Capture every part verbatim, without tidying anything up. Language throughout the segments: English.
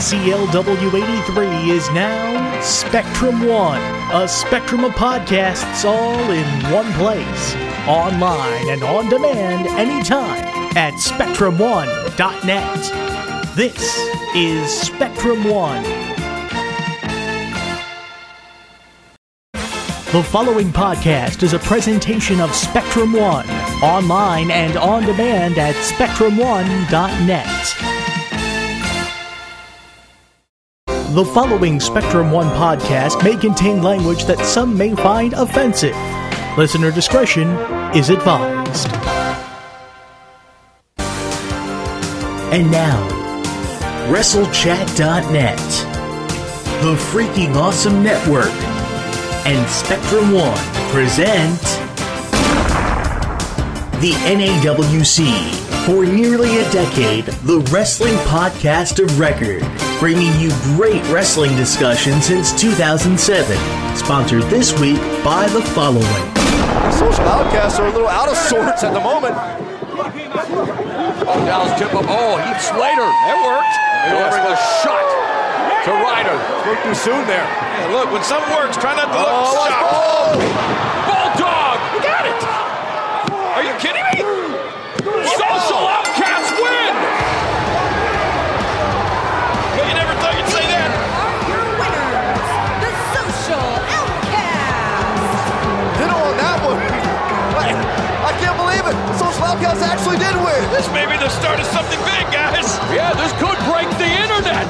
C L W eighty-three is now Spectrum One, a spectrum of podcasts all in one place, online and on demand anytime at spectrum one dot net. This is Spectrum One. The following podcast is a presentation of Spectrum One, online and on demand at spectrum one dot net. The following Spectrum One podcast may contain language that some may find offensive. Listener discretion is advised. And now, wrestle chat dot net, the freaking awesome network, and Spectrum One present the N A W C. For nearly a decade, the wrestling podcast of record, bringing you great wrestling discussion since two thousand seven. Sponsored this week by the following. The Social Outcasts are a little out of sorts at the moment. Oh, Dallas tip up. Oh, Heath Slater. That worked. Delivering a shot to Ryder. Spoke too soon there. Yeah, look, when something works, try not to look Oh, shocked. oh. Bulldog! You got it! Are you kidding me? Social Outcasts win! But you never thought you'd say that. Your winners, the Social Outcasts. Ditto on that one. I, I can't believe it. The Social Outcasts actually did win. This may be the start of something big, guys. Yeah, this could break the internet.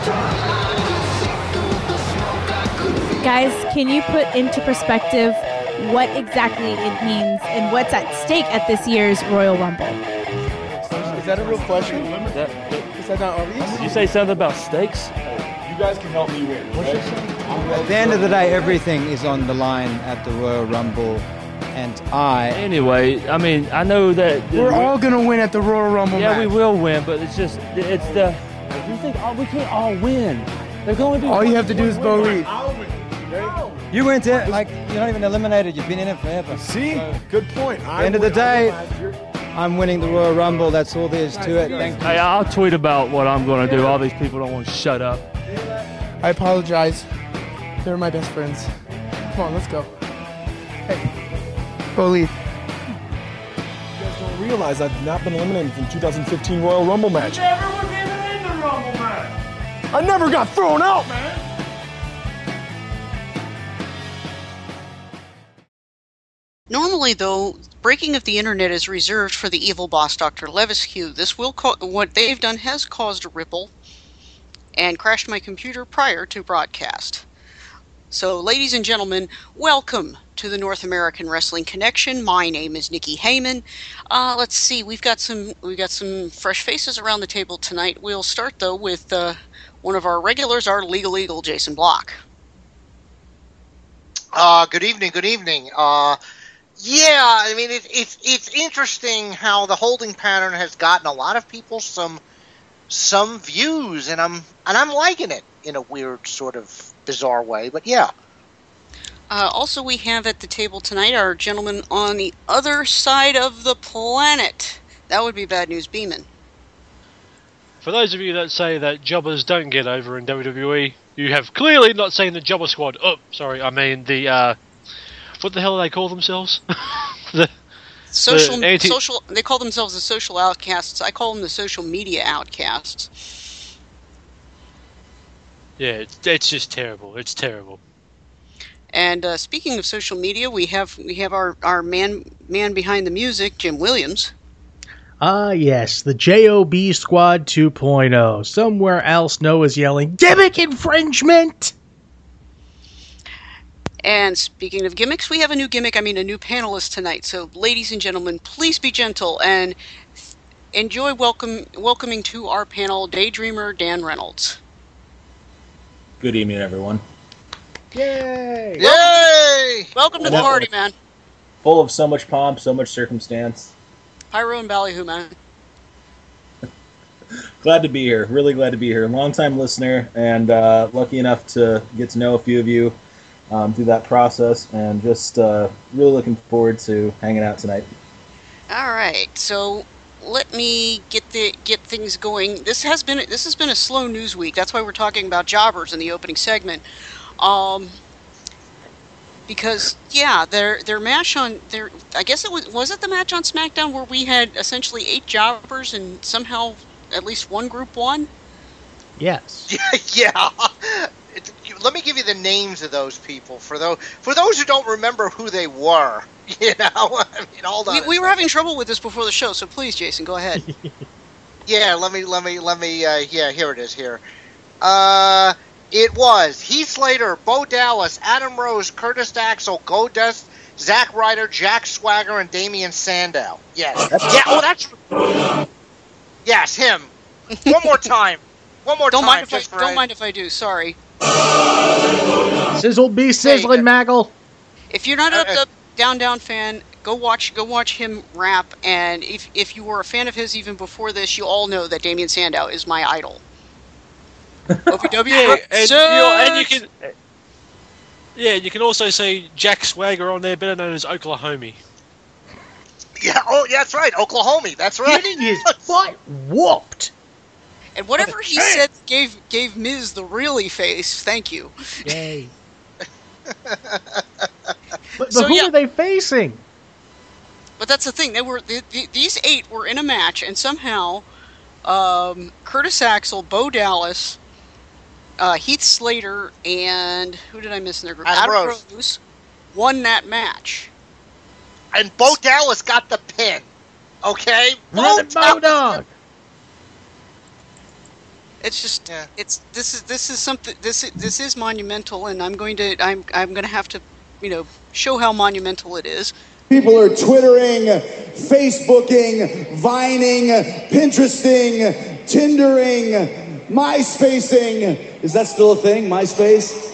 Guys, can you put into perspective what exactly it means and what's at stake at this year's Royal Rumble? Is that a real question? That, Is that not obvious? did you say something about steaks? You guys can help me win. What's your At the end of the day, everything is on the line at the Royal Rumble, and I... Anyway, I mean, I know that... We're all going to win at the Royal Rumble Yeah, match. we will win, but it's just, it's the... You think, oh, we can't all win. They're going to do... All you have to do is Bo Reed. You went there, like, you're not even eliminated. You've been in it forever. See? Good point. At the end of the day, I'm winning the Royal Rumble. That's all there is to it. Thank you. Hey, I'll tweet about what I'm going to do. All these people don't want to shut up. I apologize. They're my best friends. Come on, let's go. Hey, Bo Reed. You guys don't realize I've not been eliminated from two thousand fifteen Royal Rumble match. You never was even in the Rumble match. I never got thrown out, man. Normally, though, breaking of the internet is reserved for the evil boss, Doctor Levisque. This will co- what they've done has caused a ripple and crashed my computer prior to broadcast. So, ladies and gentlemen, welcome to the North American Wrestling Connection. My name is Nikki Heyman. Uh, let's see, we've got some we've got some fresh faces around the table tonight. We'll start though with uh, one of our regulars, our legal eagle, Jason Block. Uh, good evening. Good evening. Uh, yeah, I mean it, it's it's interesting how the holding pattern has gotten a lot of people some some views, and I'm and I'm liking it in a weird sort of bizarre way. But yeah. Uh, also, we have at the table tonight our gentleman on the other side of the planet. That would be Bad News Beeman. For those of you that say that jobbers don't get over in W W E, you have clearly not seen the Jobber Squad. Oh, sorry, I mean the, uh, what the hell do they call themselves? the, social, the anti- social. They call themselves the social outcasts. I call them the social media outcasts. Yeah, it's, it's just terrible. It's terrible. And uh, speaking of social media, we have we have our, our man man behind the music, Jim Williams. Ah, yes, the J O B Squad two point oh. Somewhere else, Noah's yelling, "Gimmick infringement!" And speaking of gimmicks, we have a new gimmick, I mean a new panelist tonight. So, ladies and gentlemen, please be gentle and enjoy welcome welcoming to our panel Daydreamer Dan Reynolds. Good evening, everyone. Yay! Yay! Welcome to the party, man. Full of so much pomp, so much circumstance. Pyro and Ballyhoo, man. Glad to be here. Really glad to be here. Long-time listener, and uh, lucky enough to get to know a few of you um, through that process, and just uh, really looking forward to hanging out tonight. All right, so let me get the get things going. This has been this has been a slow news week. That's why we're talking about jobbers in the opening segment. Um, because yeah, their their match on their I guess it was was it the match on SmackDown where we had essentially eight jobbers and somehow at least one group won. Yes. Yeah. yeah. Let me give you the names of those people for those for those who don't remember who they were. You know, I mean, hold on. We, we were having trouble with this before the show, so please, Jason, go ahead. Yeah, let me let me let me. Uh, yeah, here it is. Here, uh, it was Heath Slater, Bo Dallas, Adam Rose, Curtis Axel, Goldust, Zack Ryder, Jack Swagger, and Damian Sandow. Yes. Yeah. Oh, that's. Yes, him. One more time. One more don't time. Mind if just I, for don't a- mind if I do. Sorry. Sizzle be sizzling, Maggle. If you're not Uh, a Down Down fan, go watch go watch him rap. And if if you were a fan of his even before this, you all know that Damian Sandow is my idol. O P W. Yeah, and, you know, and you can. Yeah, you can also see Jack Swagger on there, better known as Oklahoma. Yeah. Oh, yeah, that's right. Oklahoma. That's right. Getting his butt whooped. And whatever he said gave gave Miz the really face. Thank you. Yay. But, but So, who yeah. are they facing? But that's the thing. They were the, the, these eight were in a match, and somehow um, Curtis Axel, Bo Dallas, uh, Heath Slater, and who did I miss in their group? Adam Adam Rose. Rose won that match. And Bo Dallas got the pin. Okay. Run it, Bo Dog. It's just it's this is this is something this is, this is monumental, and I'm going to I'm I'm going to have to you know show how monumental it is. People are Twittering, Facebooking, Vining, Pinteresting, Tindering, MySpacing. Is that still a thing, MySpace?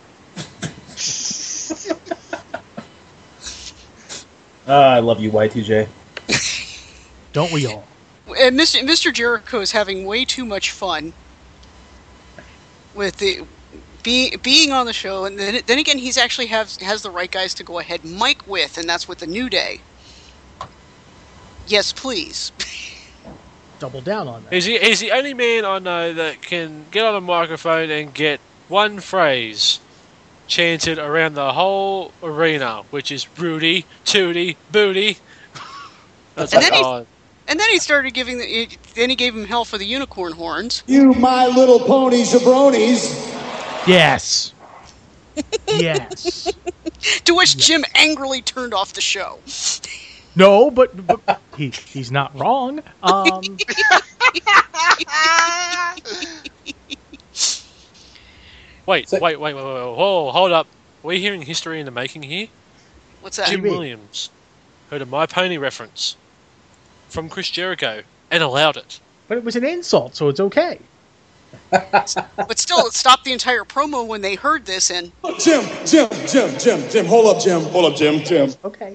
Uh, I love you, Y two J. Don't we all? And Mister Mister Jericho is having way too much fun with the being being on the show, and then then again he's actually has has the right guys to go ahead and mic with, and that's with the New Day. Yes, please. Double down on that. He's the, he's the only man I know that can get on a microphone and get one phrase chanted around the whole arena, which is Rudy, Tootie, Booty. That's And like, then he- oh, And then he started giving the then he gave him hell for the unicorn horns. You My Little Pony jabronis. Yes. Yes. To which Jim angrily turned off the show. No, but, but he he's not wrong. Um, wait, wait, wait, wait, wait, wait, whoa, hold up. Are we hearing history in the making here? What's that? Jim Williams heard a My Pony reference from Chris Jericho and allowed it. but it was an insult, so it's okay. But still, it stopped the entire promo when they heard this, and Jim, Jim, Jim, Jim, Jim, hold up, Jim, hold up, Jim, Jim. Okay.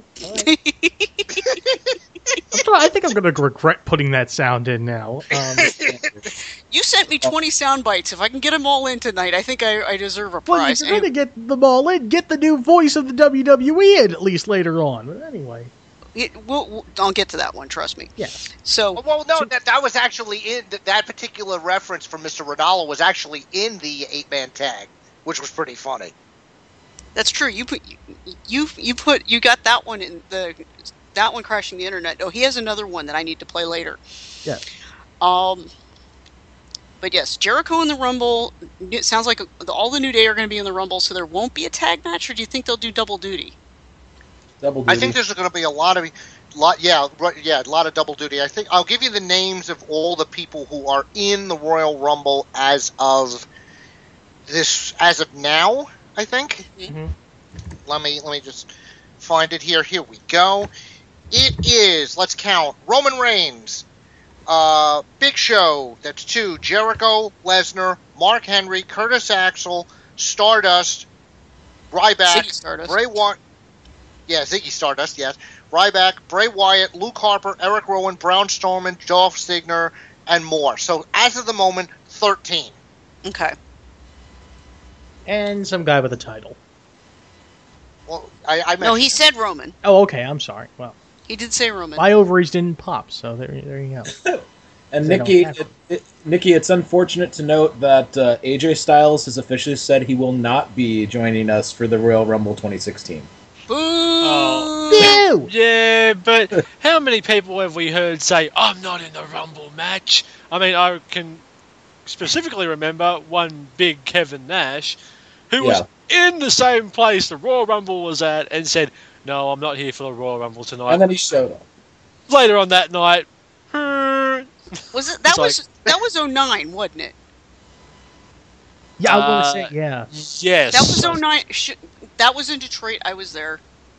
I'm try- I think I'm going to regret putting that sound in now. Um, you sent me twenty sound bites. If I can get them all in tonight, I think I, I deserve a well, prize. if you're going to get them all in, get the new voice of the W W E in at least later on. But anyway. It, we'll, we'll, I'll get to that one, trust me. Yeah. So, well, no, that that was actually in that, that particular reference from Mister Ronaldo was actually in the eight-man tag, which was pretty funny. That's true. You put you you put you got that one in the that one crashing the internet. Oh, he has another one that I need to play later. Yeah. Um. But yes, Jericho in the Rumble. It sounds like all the New Day are going to be in the Rumble, so there won't be a tag match. Or do you think they'll do double duty? Double I duty. think there's going to be a lot of, lot yeah, right, yeah, a lot of double duty. I think I'll give you the names of all the people who are in the Royal Rumble as of this, as of now. I think. Mm-hmm. Let me let me just find it here. Here we go. It is. Let's count. Roman Reigns, uh, Big Show. That's two. Jericho, Lesnar, Mark Henry, Curtis Axel, Stardust, Ryback, Ziggy Stardust. Bray Wyatt. Yeah, Ziggy Stardust, yes. Ryback, Bray Wyatt, Luke Harper, Eric Rowan, Braun Strowman, Dolph Ziggler, and more. So, as of the moment, thirteen. Okay. And some guy with a title. Well, I, I No, he mentioned- said Roman. Oh, okay. I'm sorry. Well, He did say Roman. My ovaries didn't pop, so there, there you go. And They Nikki, don't have it, it, Nikki, it's unfortunate to note that uh, A J Styles has officially said he will not be joining us for the Royal Rumble twenty sixteen. Boo! Oh. Yeah, but how many people have we heard say, I'm not in the Rumble match? I mean, I can specifically remember one big Kevin Nash, who Yeah. was in the same place the Royal Rumble was at, and said, no, I'm not here for the Royal Rumble tonight. And then he showed up. Later on that night, Was it that It's was like- that was oh nine, wasn't it? Yeah, I was Uh, going to say, yeah. yes. That was oh nine. Sh- that was in Detroit. I was there.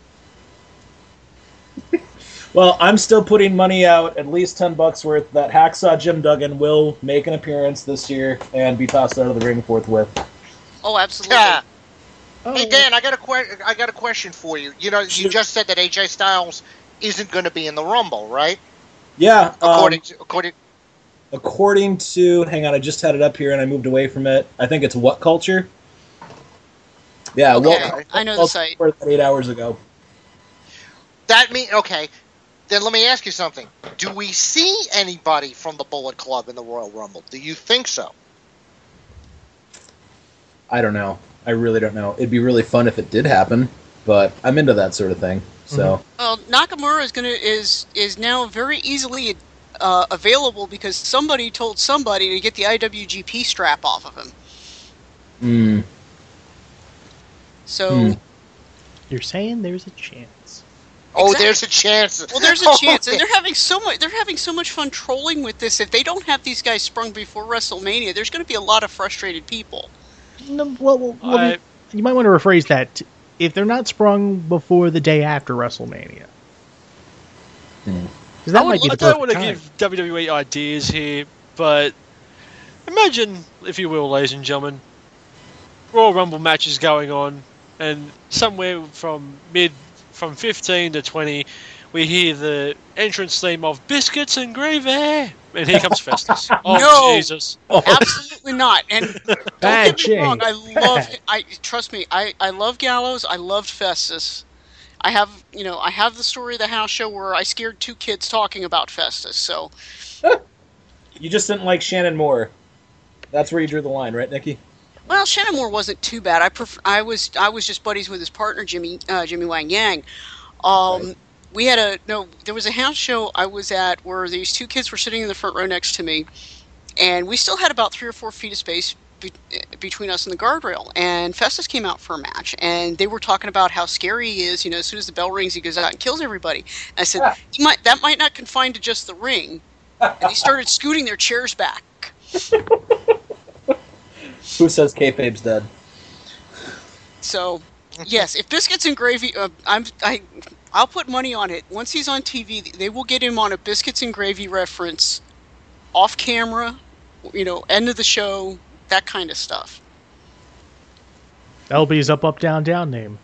Well, I'm still putting money out, at least ten bucks worth, that Hacksaw Jim Duggan will make an appearance this year and be tossed out of the ring forthwith. Oh, absolutely. Yeah. Hey Dan, I got a que- I got a question for you. You know, you just said that A J Styles isn't going to be in the Rumble, right? Yeah. According um, to according. According to, hang on, I just had it up here and I moved away from it. I think it's What Culture? Yeah, Okay, What, I know the Culture site. reported that eight hours ago. That mean okay. Then let me ask you something. Do we see anybody from the Bullet Club in the Royal Rumble? Do you think so? I don't know. I really don't know. It'd be really fun if it did happen, but I'm into that sort of thing. So Well, Nakamura is gonna is is now very easily uh, available because somebody told somebody to get the I W G P strap off of him. mm, So. Hmm. You're saying there's a chance. Oh, Exactly. there's a chance. Well, there's a Oh, chance, and they're having so much. They're having so much fun trolling with this. If they don't have these guys sprung before WrestleMania, there's going to be a lot of frustrated people. No, well, well, well, I- you might want to rephrase that. If they're not sprung before the day after WrestleMania. Hmm. 'Cause that I, would- might be the I don't perfect want to time. give W W E ideas here, but imagine, if you will, ladies and gentlemen, Royal Rumble matches going on, and somewhere from mid, from fifteen to twenty, we hear the entrance theme of Biscuits and Gravy, and here comes Festus. Oh, No! Jesus. Absolutely not. And don't Bad get me wrong, I change. love. I trust me. I, I love Gallows. I loved Festus. I have you know I have the story of the house show where I scared two kids talking about Festus. So you just didn't like Shannon Moore. That's where you drew the line, right, Nikki? well, Shannon Moore wasn't too bad. I prefer, I was I was just buddies with his partner Jimmy uh, Jimmy Wang Yang. Um, Right. We had a no. There was a house show I was at where these two kids were sitting in the front row next to me, and we still had about three or four feet of space be, between us and the guardrail. And Festus came out for a match, and they were talking about how scary he is. You know, as soon as the bell rings, he goes out and kills everybody. And I said, you might, that might not confine to just the ring. And they started scooting their chairs back. Who says kayfabe's dead? So, yes, if Biscuits and Gravy, uh, I'm I. I'll put money on it. Once he's on T V, they will get him on a Biscuits and Gravy reference, off camera, you know, end of the show, that kind of stuff. That'll be his up, up, down, down name.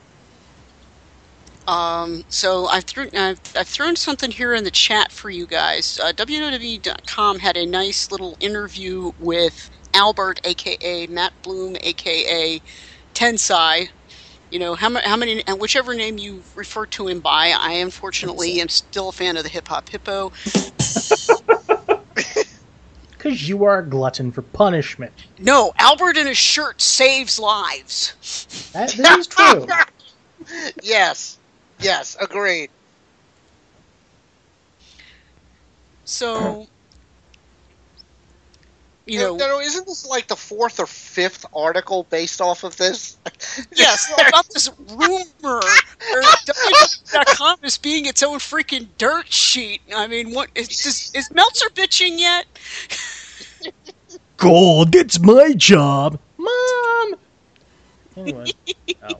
Um, so I've thrown I've, I've thrown something here in the chat for you guys. Uh, W W E dot com had a nice little interview with Albert, aka Matt Bloom, aka Tensai. You know, how, how many, and whichever name you refer to him by, I unfortunately am still a fan of the Hip Hop Hippo. Because you are a glutton for punishment. No, Albert in a shirt saves lives. That, that is true. Yes. Yes, agreed. So, you No, know, no, isn't this like the fourth or fifth article based off of this? yes, about this rumor where W W E dot com is being its own freaking dirt sheet. I mean, what is is, is Meltzer bitching yet? God, that's my job. Mom! Anyway. Oh.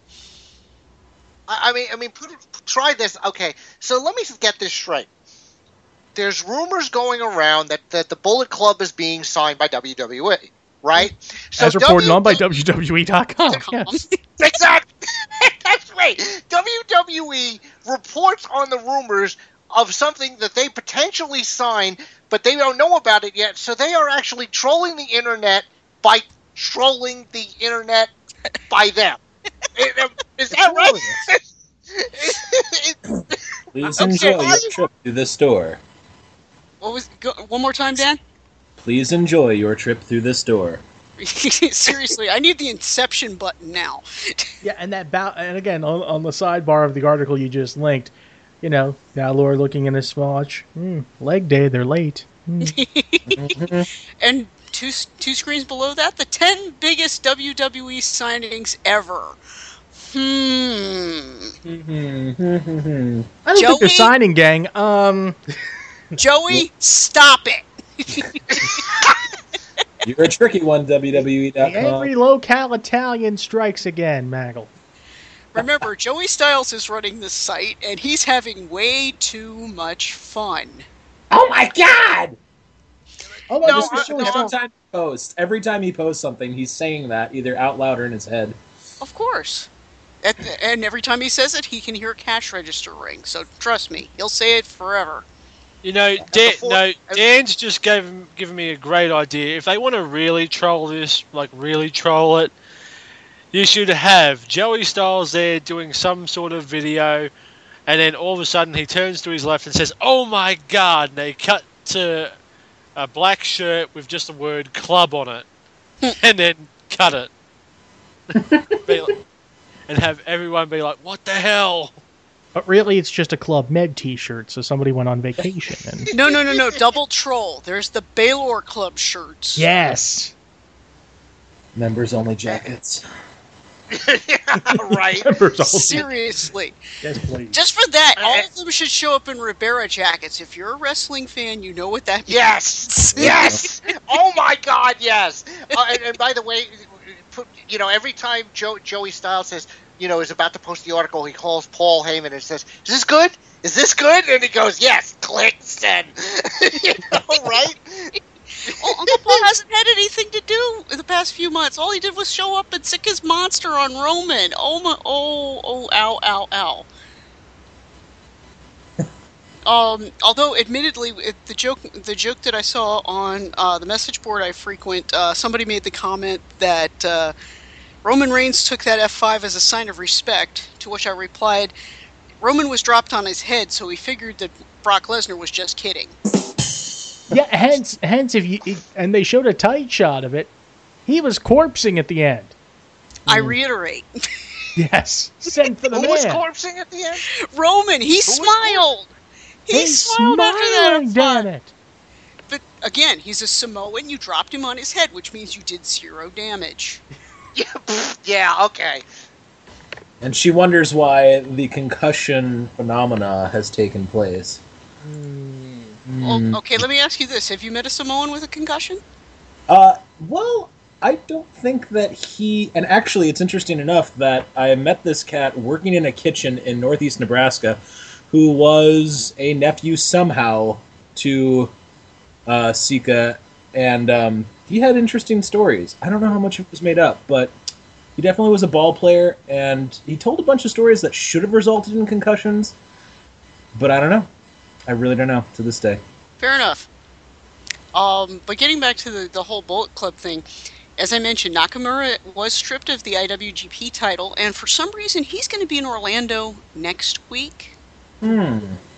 I, I mean, I mean, put it, try this. Okay, so let me get this straight. There's rumors going around that, that the Bullet Club is being signed by W W E, right? So As reported W- on by W W E dot com. Yes. Exactly. That's right. W W E reports on the rumors of something that they potentially signed, but they don't know about it yet. So they are actually trolling the internet by trolling the internet by them. Is that right? Please Okay, enjoy why your you- trip through the store. What was go, one more time, Dan? Please enjoy your trip through the store. Seriously, I need the Inception button now. Yeah, and that bow, and again on, on the sidebar of the article you just linked, you know, Balor looking in his watch. Mm, leg day, they're late. Mm. And two two screens below that, the ten biggest W W E signings ever. Hmm. I don't think they're signing, gang. Um, Joey, stop it. You're a tricky one, W W E dot com. Every locale Italian strikes again, Maggle. Remember, Joey Styles is running this site, and he's having way too much fun. Oh my god! Oh my No, god! I- Every no, time he posts, every time he posts something, he's saying that either out loud or in his head. Of course. At the, and every time he says it, he can hear a cash register ring. So trust me, he'll say it forever. You know, Dan, no, Dan's just gave given me a great idea. If they want to really troll this, like really troll it, you should have Joey Styles there doing some sort of video, and then all of a sudden he turns to his left and says, "Oh my god!" And they cut to a black shirt with just the word "club" on it, and then cut it, Be like- and have everyone be like, "What the hell?" But really, it's just a Club Med T-shirt, so somebody went on vacation. And No, no, no, no. Double troll. There's the Baylor Club shirts. yes, Members only jackets. Right. Members only. Seriously. yes, please. Just for that, all of them should show up in Ribera jackets. If you're a wrestling fan, you know what that means. Yes, yes. Oh my God, yes. Uh, and, and by the way, put, you know, every time Joe, Joey Styles says, you know, is about to post the article, he calls Paul Heyman and says, "Is this good? Is this good?" And he goes, "Yes." Click, send. You know, right? Well, Uncle Paul hasn't had anything to do in the past few months. All he did was show up and sick his monster on Roman. Oh my! Oh, oh! Ow! Ow! Ow! Um, although, admittedly, it, the joke the joke that I saw on uh, the message board I frequent, uh, somebody made the comment that uh, Roman Reigns took that F five as a sign of respect, to which I replied, Roman was dropped on his head, so he figured that Brock Lesnar was just kidding. Yeah, hence, hence, if you and they showed a tight shot of it, he was corpsing at the end. I reiterate. Yes, send for the Who man. was corpsing at the end? Roman, he smiled. He He's smiled after that. smiling, F damn five. it. But again, he's a Samoan. You dropped him on his head, which means you did zero damage. Yeah, okay. And she wonders why the concussion phenomena has taken place. Well, okay, let me ask you this: have you met a Samoan with a concussion? Uh, well, I don't think that he... And actually, it's interesting enough that I met this cat working in a kitchen in northeast Nebraska who was a nephew somehow to uh, Sika, and um, he had interesting stories. I don't know how much of it was made up, but he definitely was a ball player, and he told a bunch of stories that should have resulted in concussions, but I don't know. I really don't know to this day. Fair enough. Um, but getting back to the, the whole Bullet Club thing, as I mentioned, Nakamura was stripped of the I W G P title, and for some reason he's going to be in Orlando next week. Hmm.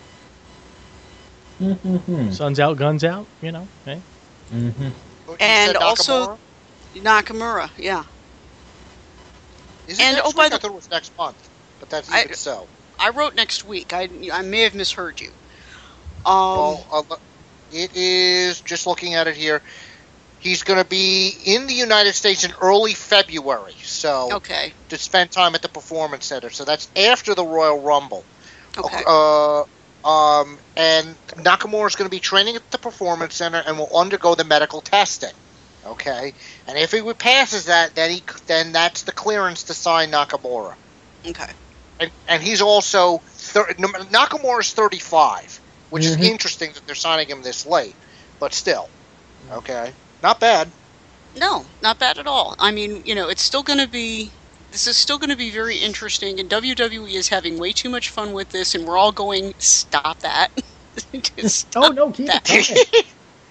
Sun's out, guns out, you know. Eh? Mm-hmm. And said also Nakamura, yeah. Is it And, next oh, by week? the- I thought it was next month, but that's I- even so. I wrote next week. I, I may have misheard you. Um, Well, uh, it is, just looking at it here, he's going to be in the United States in early February, so okay. to spend time at the Performance Center. So that's after the Royal Rumble. Okay. Uh, um, and Nakamura is going to be training at the Performance Center and will undergo the medical testing. Okay, and if he passes that, then he then that's the clearance to sign Nakamura. Okay. And and he's also thir- Nakamura is thirty-five, which Mhm. is interesting that they're signing him this late, but still, okay, not bad. No, not bad at all. I mean, you know, it's still going to be. This is still going to be very interesting, and W W E is having way too much fun with this, and we're all going, stop that. Stop Oh, no, keep that. it coming.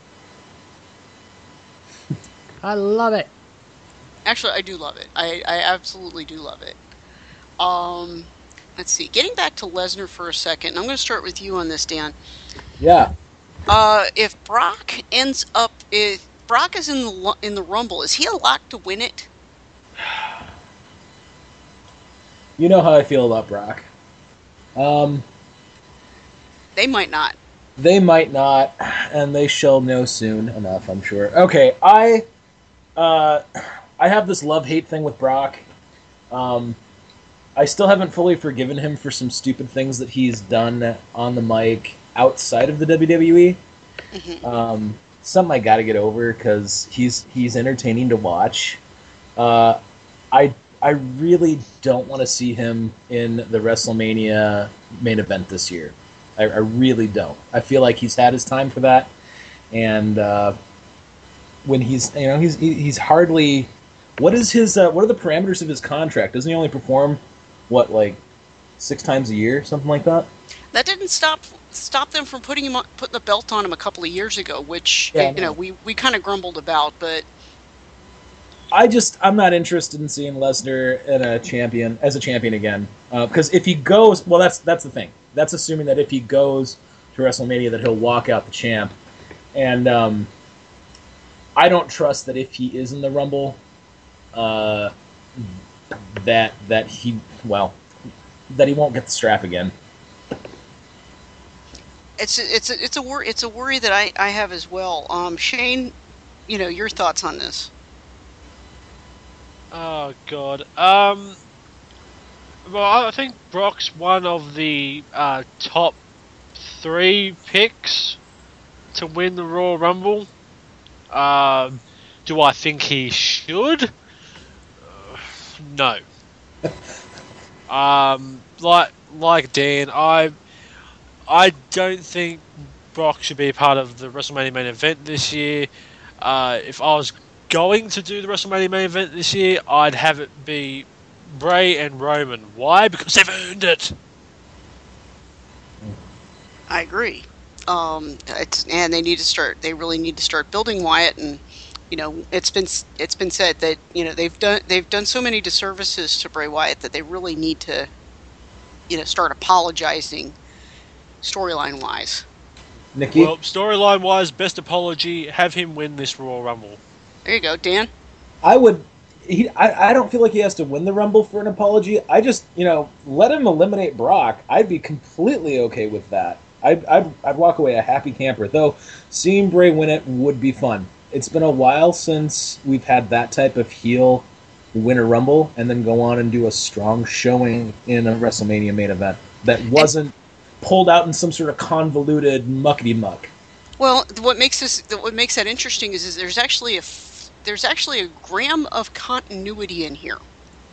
I love it. Actually, I do love it. I, I absolutely do love it. Um, let's see. Getting back to Lesnar for a second, I'm going to start with you on this, Dan. Yeah. Uh, if Brock ends up, if Brock is in the in the Rumble, is he a lock to win it? You know how I feel about Brock. Um, they might not. They might not, and they shall know soon enough, I'm sure. Okay, I, uh, I have this love-hate thing with Brock. Um, I still haven't fully forgiven him for some stupid things that he's done on the mic outside of the W W E. Mm-hmm. Um, something I got to get over because he's he's entertaining to watch. Uh, I I really don't want to see him in the WrestleMania main event this year. I, I really don't. I feel like he's had his time for that, and uh, when he's you know he's he's hardly. What is his? Uh, what are the parameters of his contract? Doesn't he only perform what like six times a year, something like that? That didn't stop stop them from putting him on, putting the belt on him a couple of years ago, which Yeah, you know we, we kind of grumbled about, but I just I'm not interested in seeing Lesnar in a champion as a champion again because uh, if he goes, well, that's that's the thing. That's assuming that if he goes to WrestleMania, that he'll walk out the champ, and um, I don't trust that if he is in the Rumble, uh, that that he well that he won't get the strap again. It's a, it's a, it's a worry it's a worry that I, I have as well. Um, Shane, you know your thoughts on this? Oh God. Um. Well, I think Brock's one of the uh, top three picks to win the Royal Rumble. Um, do I think he should? Uh, no. um, like like Dan, I I don't think Brock should be a part of the WrestleMania main event this year. Uh, if I was going to do the WrestleMania main event this year, I'd have it be Bray and Roman. Why? Because they've earned it. I agree. Um, it's, and they need to start. They really need to start building Wyatt. And you know, it's been it's been said that you know they've done they've done so many disservices to Bray Wyatt that they really need to, you know, start apologizing, storyline wise. Nikki? Well, storyline wise, best apology: have him win this Royal Rumble. There you go, Dan. I would. He, I, I don't feel like he has to win the Rumble for an apology. I just, you know, let him eliminate Brock. I'd be completely okay with that. I'd, I'd, I'd walk away a happy camper. Though, seeing Bray win it would be fun. It's been a while since we've had that type of heel win a Rumble and then go on and do a strong showing in a WrestleMania main event that wasn't pulled out in some sort of convoluted muckety-muck. Well, what makes this what makes that interesting is, is there's actually a there's actually a gram of continuity in here.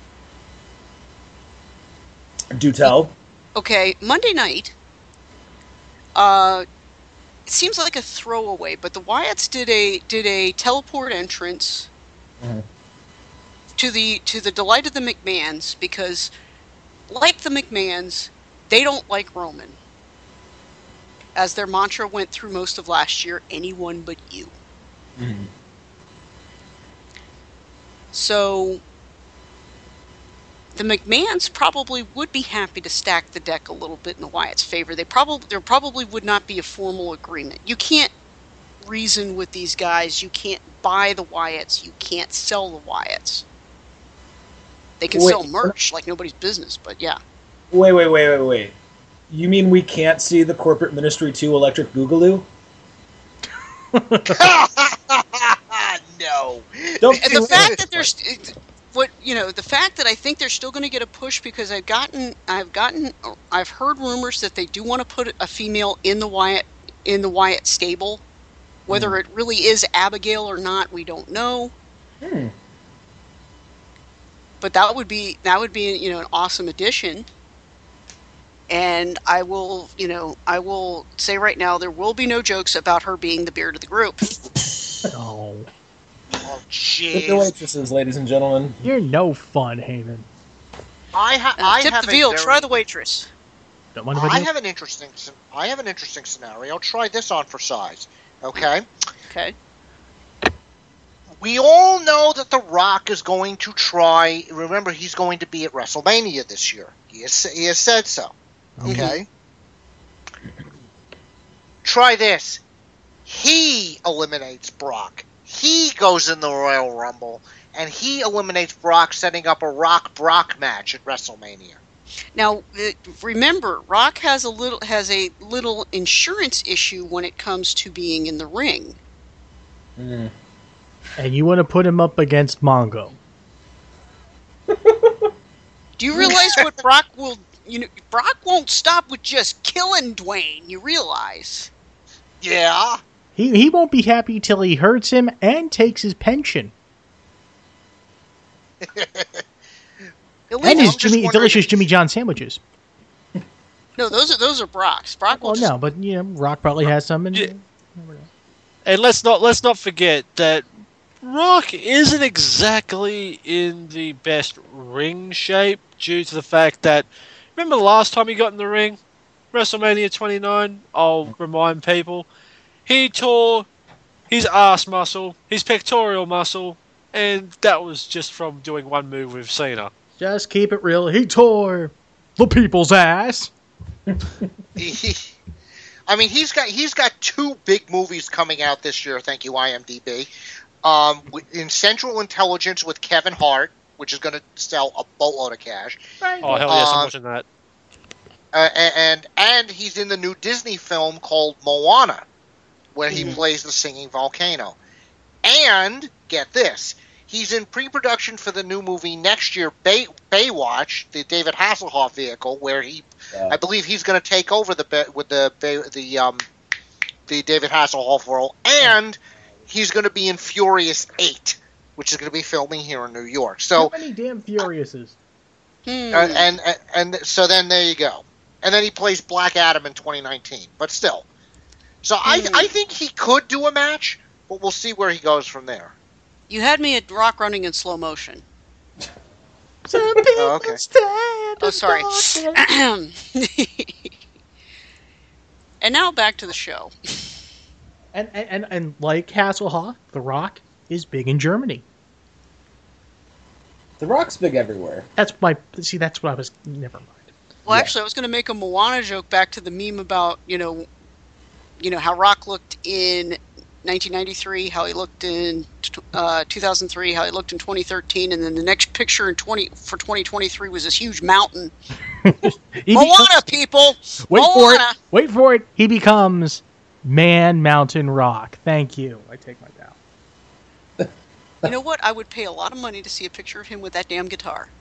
Do tell. Okay, Monday night. Uh, it seems like a throwaway, but the Wyatts did a did a teleport entrance mm-hmm. to the to the delight of the McMahons because, like the McMahons, they don't like Roman. As their mantra went through most of last year, anyone but you. Mm-hmm. So, the McMahons probably would be happy to stack the deck a little bit in the Wyatts' favor. They probably there probably would not be a formal agreement. You can't reason with these guys. You can't buy the Wyatts. You can't sell the Wyatts. They can Wait, sell merch like nobody's business, but yeah. Wait, wait, wait, wait, wait. You mean we can't see the Corporate Ministry two Electric Boogaloo? No. Don't the fact that there's what you know, the fact that I think they're still going to get a push because I've gotten, I've gotten, I've heard rumors that they do want to put a female in the Wyatt in the Wyatt stable. Whether mm. it really is Abigail or not, we don't know. Hmm. But that would be that would be you know an awesome addition. And I will, you know, I will say right now, there will be no jokes about her being the beard of the group. Oh. Oh, jeez. With the waitresses, ladies and gentlemen. You're no fun, Heyman. I, ha- uh, I tip have the veal, a very, try the waitress. Don't mind if I I do? have an interesting. I have an interesting scenario. Try this on for size. Okay. Okay. We all know that The Rock is going to try. Remember, he's going to be at WrestleMania this year. He has, he has said so. Okay? Mm-hmm. Try this. He eliminates Brock. He goes in the Royal Rumble, and he eliminates Brock, setting up a Rock-Brock match at WrestleMania. Now, remember, Rock has a little has a little insurance issue when it comes to being in the ring. Mm. And you want to put him up against Mongo. Do you realize what Brock will... You know, Brock won't stop with just killing Dwayne, you realize? Yeah. He he won't be happy till he hurts him and takes his pension. And his Jimmy, delicious Jimmy John sandwiches. No, those are those are Brock's. Brock will well, just... no, but you know, Rock probably has some. In, yeah. And let's not let's not forget that Rock isn't exactly in the best ring shape due to the fact that, remember the last time he got in the ring? WrestleMania twenty-nine, I'll remind people. He tore his ass muscle, his pectoral muscle, and that was just from doing one move with Cena. Just keep it real. He tore the people's ass. he, I mean, he's got he's got two big movies coming out this year. Thank you, I M D B. Um, in Central Intelligence with Kevin Hart, which is going to sell a boatload of cash. Right. Oh hell yes, um, I'm watching that. Uh, and and he's in the new Disney film called Moana, where he mm. plays the singing volcano. And get this, he's in pre-production for the new movie next year, Bay, Baywatch, the David Hasselhoff vehicle, where he, yeah. I believe, he's going to take over the with the the um the David Hasselhoff role, and he's going to be in Furious eight, which is going to be filming here in New York. So how many damn Furiouses? Uh, and, and and so then there you go. And then he plays Black Adam in twenty nineteen. But still. So mm. I I think he could do a match, but we'll see where he goes from there. You had me at Rock running in slow motion. Oh, okay. Oh, sorry. And now back to the show. And and, and like Hasselhoff, The Rock is big in Germany. The Rock's big everywhere. That's my... See, that's what I was... Never mind. Well, yeah. Actually, I was going to make a Moana joke back to the meme about, you know, you know how Rock looked in nineteen ninety-three, how he looked in uh, two thousand three, how he looked in twenty thirteen, and then the next picture in twenty for twenty twenty-three was this huge mountain. Moana, becomes, people! Wait Moana. for it! Wait for it! He becomes Man Mountain Rock. Thank you. I take my bow. You know what? I would pay a lot of money to see a picture of him with that damn guitar.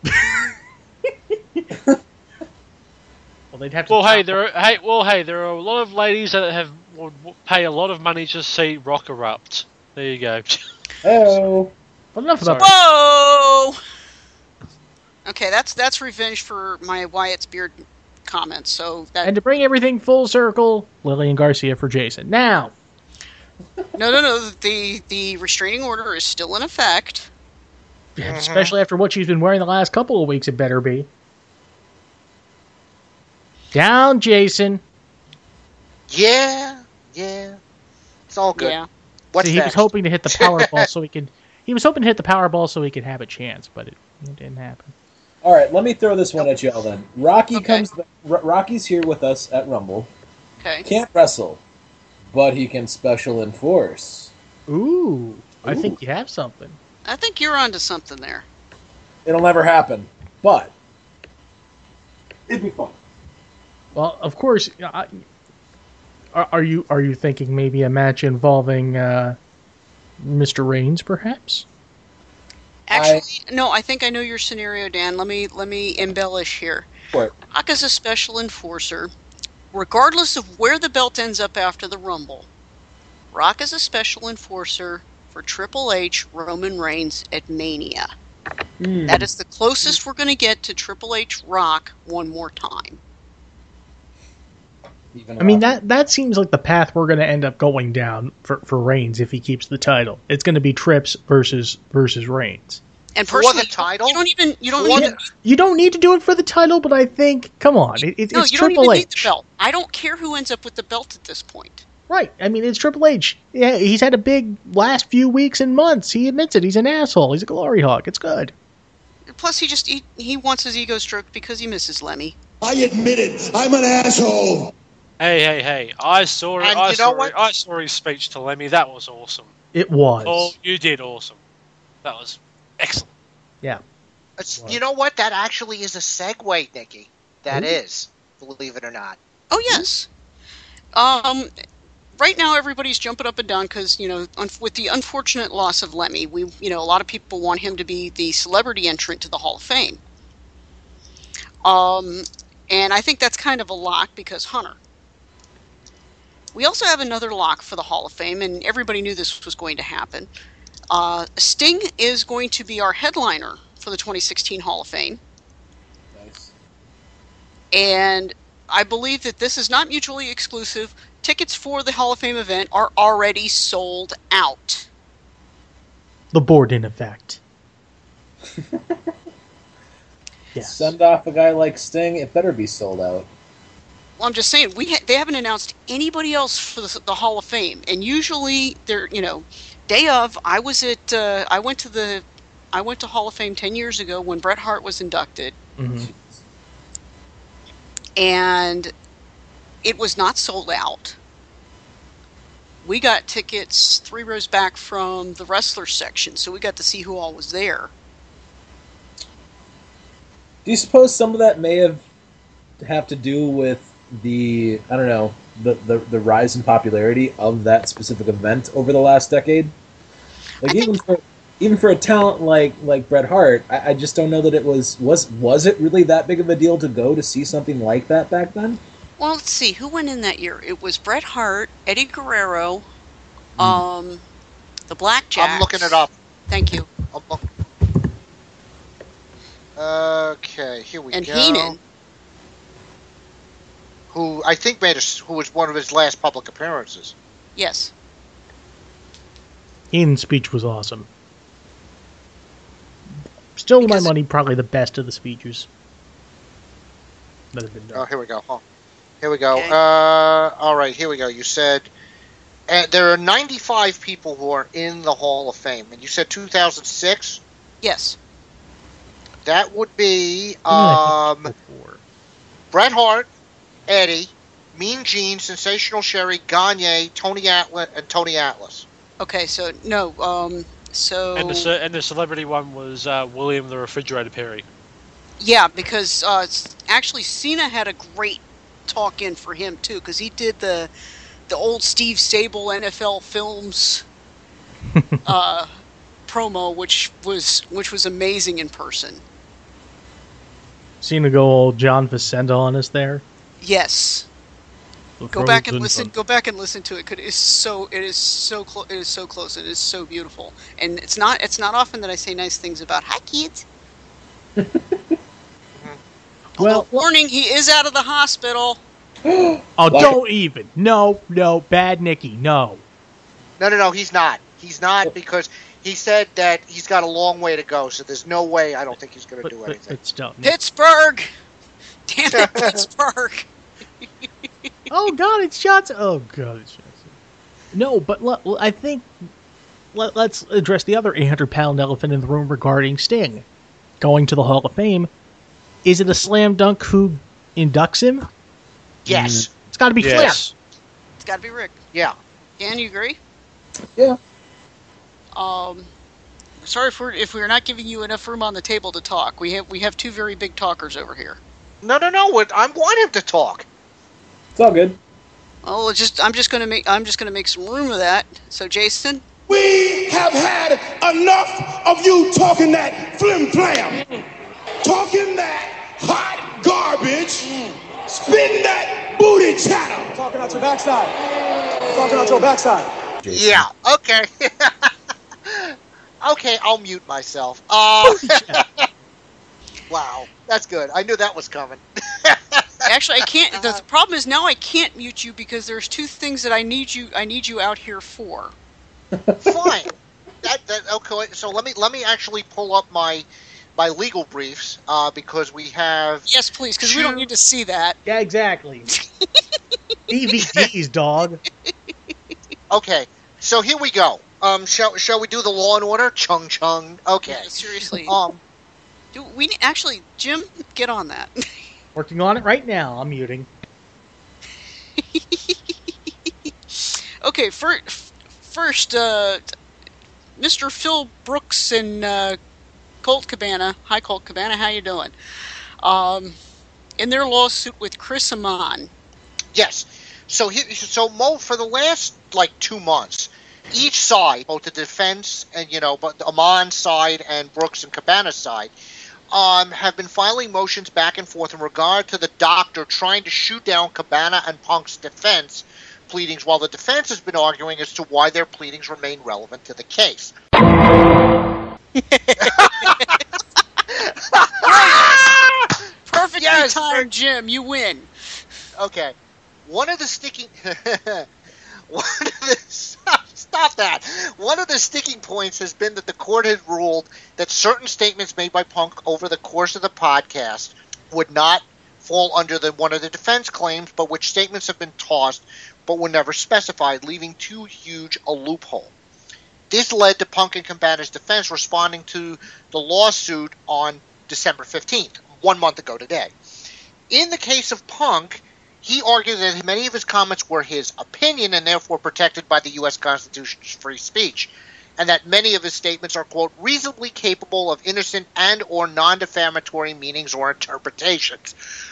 Well, they'd have to. Well, hey, there are, hey, well, hey, there are a lot of ladies that have would pay a lot of money to see Rock erupt. There you go. Oh, well, enough about. Whoa! Okay, that's that's revenge for my Wyatt's beard comments. So that... And to bring everything full circle, Lillian Garcia for Jason. Now. No, no, no. The the restraining order is still in effect. Yeah, especially after what she's been wearing the last couple of weeks, it better be. Down, Jason. Yeah, yeah. It's all good. Yeah. What's See, he next? was hoping to hit the Powerball so he could. He was hoping to hit the Powerball so he could have a chance, but it, it didn't happen. All right, let me throw this one at y'all then. Rocky okay. comes. R- Rocky's here with us at Rumble. Okay. Can't wrestle, but he can special enforce. Ooh, Ooh. I think you have something. I think you're onto something there. It'll never happen, but it'd be fun. Well, of course. I, are, are you are you thinking maybe a match involving uh, Mister Reigns, perhaps? Actually, I, no. I think I know your scenario, Dan. Let me let me embellish here. What? Rock is a special enforcer, regardless of where the belt ends up after the Rumble. Rock is a special enforcer for Triple H, Roman Reigns at Mania. Mm. That is the closest we're going to get to Triple H Rock one more time. I mean, that that seems like the path we're going to end up going down for, for Reigns if he keeps the title. It's going to be Trips versus versus Reigns. And personally, for the title, you don't even you don't for even the, you don't need to do it for the title, but I think, come on, it, it, no, it's you Triple don't even H. need the belt. I don't care who ends up with the belt at this point. Right. I mean, it's Triple H. Yeah, he's had a big last few weeks and months. He admits it. He's an asshole. He's a glory hog. It's good. Plus, he just he, he wants his ego stroked because he misses Lemmy. I admit it. I'm an asshole. Hey, hey, hey! I saw it. And I you saw know what? it. I saw his speech to Lemmy. That was awesome. It was. Oh, you did awesome. That was excellent. Yeah. It's, you know what? That actually is a segue, Nikki. That Ooh. is, believe it or not. Oh yes. Um, right now everybody's jumping up and down because you know, un- with the unfortunate loss of Lemmy, we you know a lot of people want him to be the celebrity entrant to the Hall of Fame. Um, and I think that's kind of a lock because Hunter. We also have another lock for the Hall of Fame, and everybody knew this was going to happen. Uh, Sting is going to be our headliner for the twenty sixteen Hall of Fame. Nice. And I believe that this is not mutually exclusive. Tickets for the Hall of Fame event are already sold out. The Borden effect. Yes. Send off a guy like Sting, it better be sold out. Well, I'm just saying, we ha- they haven't announced anybody else for the, the Hall of Fame, and usually they're, you know, day of. I was at, uh, I went to the, I went to Hall of Fame ten years ago when Bret Hart was inducted, Mm-hmm. and it was not sold out. We got tickets three rows back from the wrestler section, so we got to see who all was there. Do you suppose some of that may have have to do with the, I don't know, the, the, the rise in popularity of that specific event over the last decade? Like even for even for a talent like like Bret Hart, I, I just don't know that it was was was it really that big of a deal to go to see something like that back then? Well, let's see who went in that year. It was Bret Hart, Eddie Guerrero, mm. um, the Blackjacks. I'm looking it up. Thank you. I'm look- okay, here we and go. And Heenan, who I think made a, who was one of his last public appearances. Yes. Heenan's speech was awesome. Still, Because my money, probably the best of the speeches that have been done. Oh, here we go. Oh, here we go. Okay. Uh, all right, here we go. You said uh, there are ninety-five people who are in the Hall of Fame, and you said two thousand six. Yes. That would be um, Bret Hart, Eddie, Mean Gene, Sensational Sherry, Gagne, Tony Atlas, and Tony Atlas. Okay, so no, um, so And the ce- and the celebrity one was uh, William the Refrigerator Perry. yeah, because uh, s- actually Cena had a great talk in for him too, because he did the the old Steve Sable N F L Films uh, promo, which was which was amazing in person. Seen to go old John Facenda on us there. Yes. The Go back and frozen listen. fun. Go back and listen to it. Cause it is so. It is so close. It is so close. It is so beautiful. And it's not. It's not often that I say nice things about. Hi, kids. Well, warning. He is out of the hospital. Oh, don't even. No, no, bad Nicky. No. No, no, no, he's not. He's not because he said that he's got a long way to go, so there's no way I don't think he's going to But, do but anything. it's still. Pittsburgh. Damn it, Pittsburgh. Oh God, it's Johnson. Oh God, it's Johnson. No, but look, I think let, let's address the other eight hundred pound elephant in the room regarding Sting going to the Hall of Fame. Is it a slam dunk who inducts him? Yes. It's got to be Yes. Flair. It's got to be Rick. Yeah. Dan, you agree? Yeah. Um, sorry for if we're not giving you enough room on the table to talk. We have we have two very big talkers over here. No, no, no. I want him to talk. It's all good. Oh, it's just I'm just gonna make I'm just gonna make some room of that. So, Jason. We have had enough of you talking that flim flam, talking that hot garbage, spitting that booty chatter. Talking out your backside. Talking out your backside. Yeah. Okay. Okay, I'll mute myself. Uh, wow, that's good. I knew that was coming. Actually, I can't. The, the problem is now I can't mute you because there's two things that I need you. I need you out here for. Fine. That, that okay. So let me let me actually pull up my my legal briefs uh, because we have. Yes, please, because we don't need to see that. Yeah, exactly. D V Ds, dog. Okay, so here we go. Um, shall shall we do the Law and Order? Chung chung. Okay. Yeah, seriously. Um, do we actually, Jim, get on that. Working on it right now. I'm muting. Okay, for, first, uh, Mister Phil Brooks and uh, Colt Cabana. Hi, Colt Cabana. How you doing? Um, in their lawsuit with Chris Amon. Yes. So he, so Mo, for the last like two months, each side, both the defense and you know, but Amon's side and Brooks and Cabana's side, um, have been filing motions back and forth in regard to the doctor trying to shoot down Cabana and Punk's defense pleadings, while the defense has been arguing as to why their pleadings remain relevant to the case. Perfectly Yes, timed, Jim. You win. Okay. One of the sticking one of the stop, stop that. One of the sticking points has been that the court had ruled that certain statements made by Punk over the course of the podcast would not fall under the one of the defense claims, but which statements have been tossed but were never specified, leaving too huge a loophole. This led to Punk and Cabana's defense responding to the lawsuit on December fifteenth, one month ago today. In the case of Punk, he argued that many of his comments were his opinion and therefore protected by the U S Constitution's free speech, and that many of his statements are, quote, reasonably capable of innocent and or non-defamatory meanings or interpretations.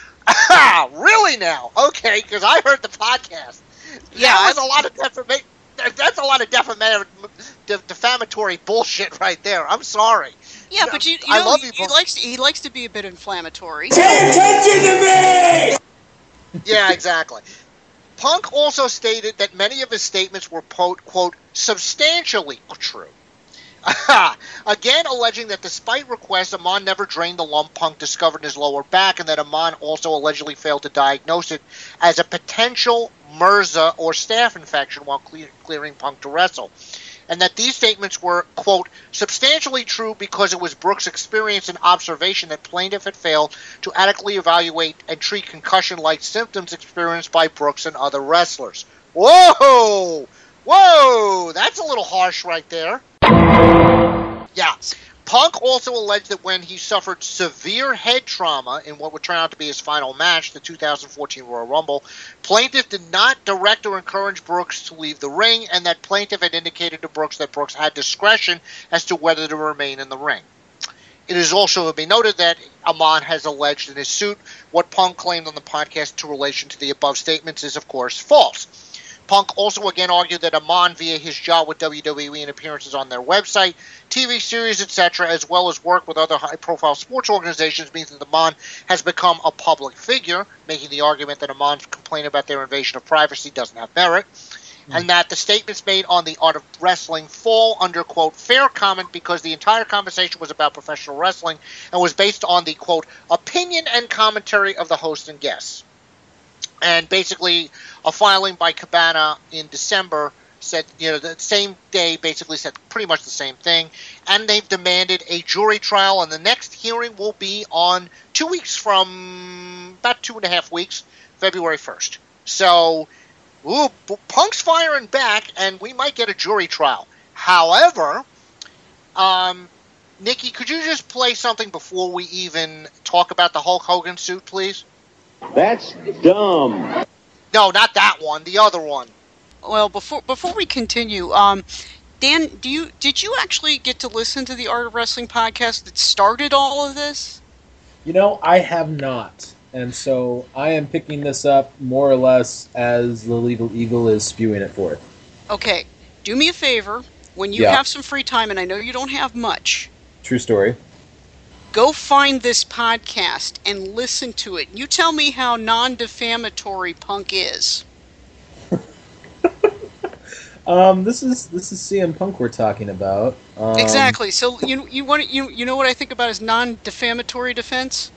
Really now? Okay, because I heard the podcast. Yeah, that's a lot of defama- that's a lot of defama- defamatory bullshit right there. I'm sorry. Yeah, but you, you I know, love he, you he likes to, he likes to be a bit inflammatory. Pay attention to me! Yeah, exactly. Punk also stated that many of his statements were, quote, quote substantially true. Again, alleging that despite requests, Amon never drained the lump Punk discovered in his lower back, and that Amon also allegedly failed to diagnose it as a potential MRSA or staph infection while clear, clearing Punk to wrestle. And that these statements were, quote, substantially true because it was Brooks' experience and observation that plaintiff had failed to adequately evaluate and treat concussion-like symptoms experienced by Brooks and other wrestlers. Whoa! Whoa! That's a little harsh right there. Yeah. Punk also alleged that when he suffered severe head trauma in what would turn out to be his final match, the two thousand fourteen Royal Rumble, plaintiff did not direct or encourage Brooks to leave the ring, and that plaintiff had indicated to Brooks that Brooks had discretion as to whether to remain in the ring. It is also to be noted that Amon has alleged in his suit what Punk claimed on the podcast in relation to the above statements is, of course, false. Punk also again argued that Amon, via his job with W W E and appearances on their website, T V series, et cetera, as well as work with other high-profile sports organizations, means that Amon has become a public figure, making the argument that Amon's complaint about their invasion of privacy doesn't have merit, mm. and that the statements made on the art of wrestling fall under, quote, fair comment because the entire conversation was about professional wrestling and was based on the, quote, opinion and commentary of the host and guests. And basically, a filing by Cabana in December said, you know, the same day basically said pretty much the same thing. And they've demanded a jury trial, and the next hearing will be on two weeks from about two and a half weeks, February first. So, ooh, Punk's firing back, and we might get a jury trial. However, um, Nikki, could you just play something before we even talk about the Hulk Hogan suit, please? That's dumb. No, not that one. The other one. Well, before before we continue, um, Dan, do you did you actually get to listen to the Art of Wrestling podcast that started all of this? You know, I have not, and so I am picking this up more or less as the Legal Eagle is spewing it forth. Okay, do me a favor when you Yeah. have some free time, and I know you don't have much. True story. Go find this podcast and listen to it. You tell me how non-defamatory Punk is. Um, this is this is C M Punk we're talking about. Um, Exactly. So you you want you you know what I think about his non-defamatory defense?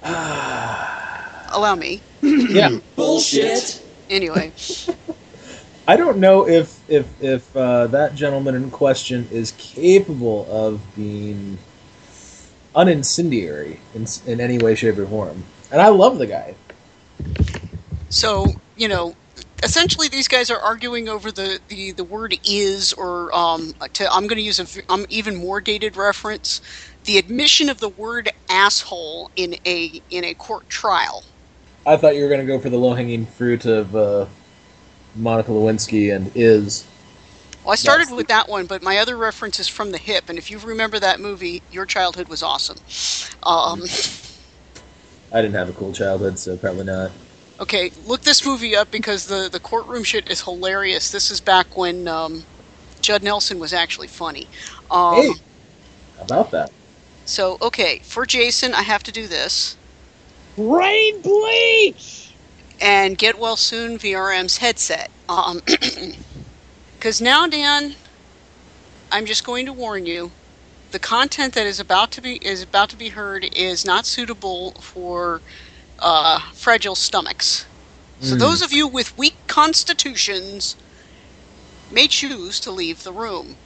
Allow me. Yeah. Bullshit. Anyway. I don't know if if if uh, that gentleman in question is capable of being unincendiary in in any way, shape, or form. And I love the guy. So, you know, essentially these guys are arguing over the, the, the word is, or um, to, I'm going to use an um, even more dated reference, the admission of the word asshole in a in a court trial. I thought you were going to go for the low-hanging fruit of uh, Monica Lewinsky and is. Well, I started with that one, but my other reference is from The Hip, and if you remember that movie, your childhood was awesome. Um, I didn't have a cool childhood, so probably not. okay, look this movie up because the, the courtroom shit is hilarious. This is back when um, Judd Nelson was actually funny. Um, hey, how about that? So, okay, for Jason, I have to do this. Rain bleach! And get well soon, V R M's headset. Um... Because now, Dan, I'm just going to warn you, the content that is about to be is about to be heard is not suitable for uh, fragile stomachs. So Mm. those of you with weak constitutions may choose to leave the room.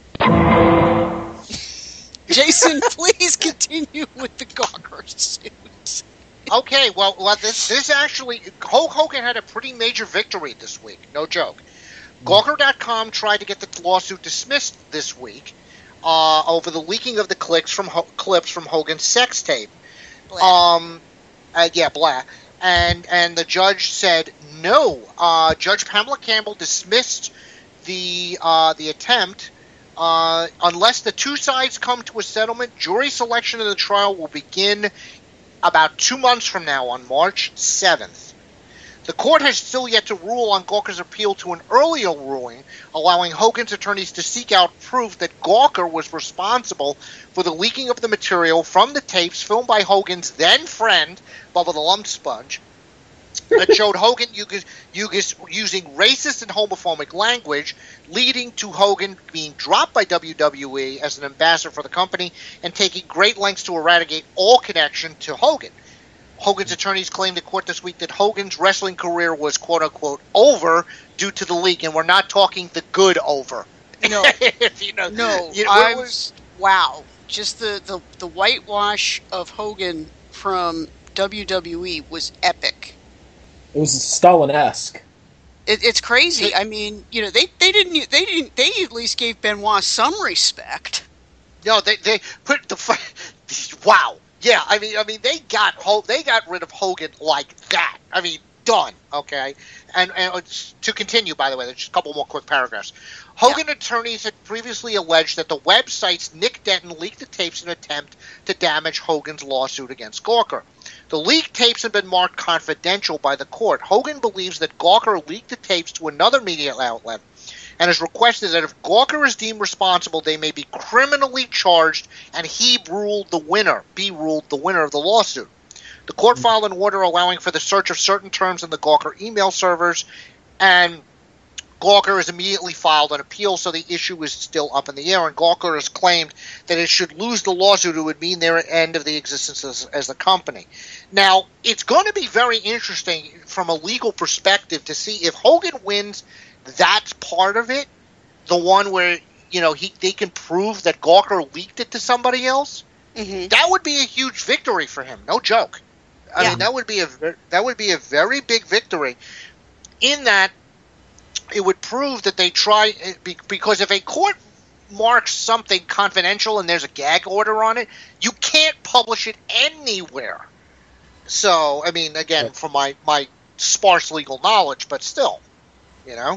Jason, please continue with the Gawker suit. Okay, well, well, this this actually Hulk Hogan had a pretty major victory this week. No joke. Gawker dot com tried to get the lawsuit dismissed this week uh, over the leaking of the clips from Ho- clips from Hogan's sex tape. Blah. Um, uh, yeah, blah. And and the judge said no. Uh, Judge Pamela Campbell dismissed the uh, the attempt uh, unless the two sides come to a settlement. Jury selection of the trial will begin about two months from now on March seventh. The court has still yet to rule on Gawker's appeal to an earlier ruling, allowing Hogan's attorneys to seek out proof that Gawker was responsible for the leaking of the material from the tapes filmed by Hogan's then friend, Bubba the Lump Sponge, that showed Hogan using racist and homophobic language, leading to Hogan being dropped by W W E as an ambassador for the company and taking great lengths to eradicate all connection to Hogan. Hogan's attorneys claimed to court this week that Hogan's wrestling career was quote-unquote over due to the leak, and we're not talking the good over. No, you know, no, you know, I'm, was, wow. Just the, the, the whitewash of Hogan from W W E was epic. It was Stalin-esque. It, it's crazy. I mean, you know, they, they didn't they didn't they at least gave Benoit some respect. No, they they put the wow. Yeah, I mean, I mean, they got they got rid of Hogan like that. I mean, done. Okay, and and to continue, by the way, there's just a couple more quick paragraphs. Hogan yeah. attorneys had previously alleged that the website's Nick Denton leaked the tapes in an attempt to damage Hogan's lawsuit against Gawker. The leaked tapes have been marked confidential by the court. Hogan believes that Gawker leaked the tapes to another media outlet, and has requested that if Gawker is deemed responsible, they may be criminally charged, and he ruled the winner, be ruled the winner of the lawsuit. The court filed an order allowing for the search of certain terms in the Gawker email servers, and Gawker has immediately filed an appeal, so the issue is still up in the air, and Gawker has claimed that it should lose the lawsuit, it would mean their end of the existence as, as a company. Now, it's going to be very interesting from a legal perspective to see if Hogan wins. That's part of it, the one where, you know, he they can prove that Gawker leaked it to somebody else. Mm-hmm. That would be a huge victory for him, no joke. I yeah. mean, that would be a that would be a very big victory. In that, it would prove that they try, because if a court marks something confidential and there's a gag order on it, you can't publish it anywhere. So, I mean, again, from my my sparse legal knowledge, but still, you know.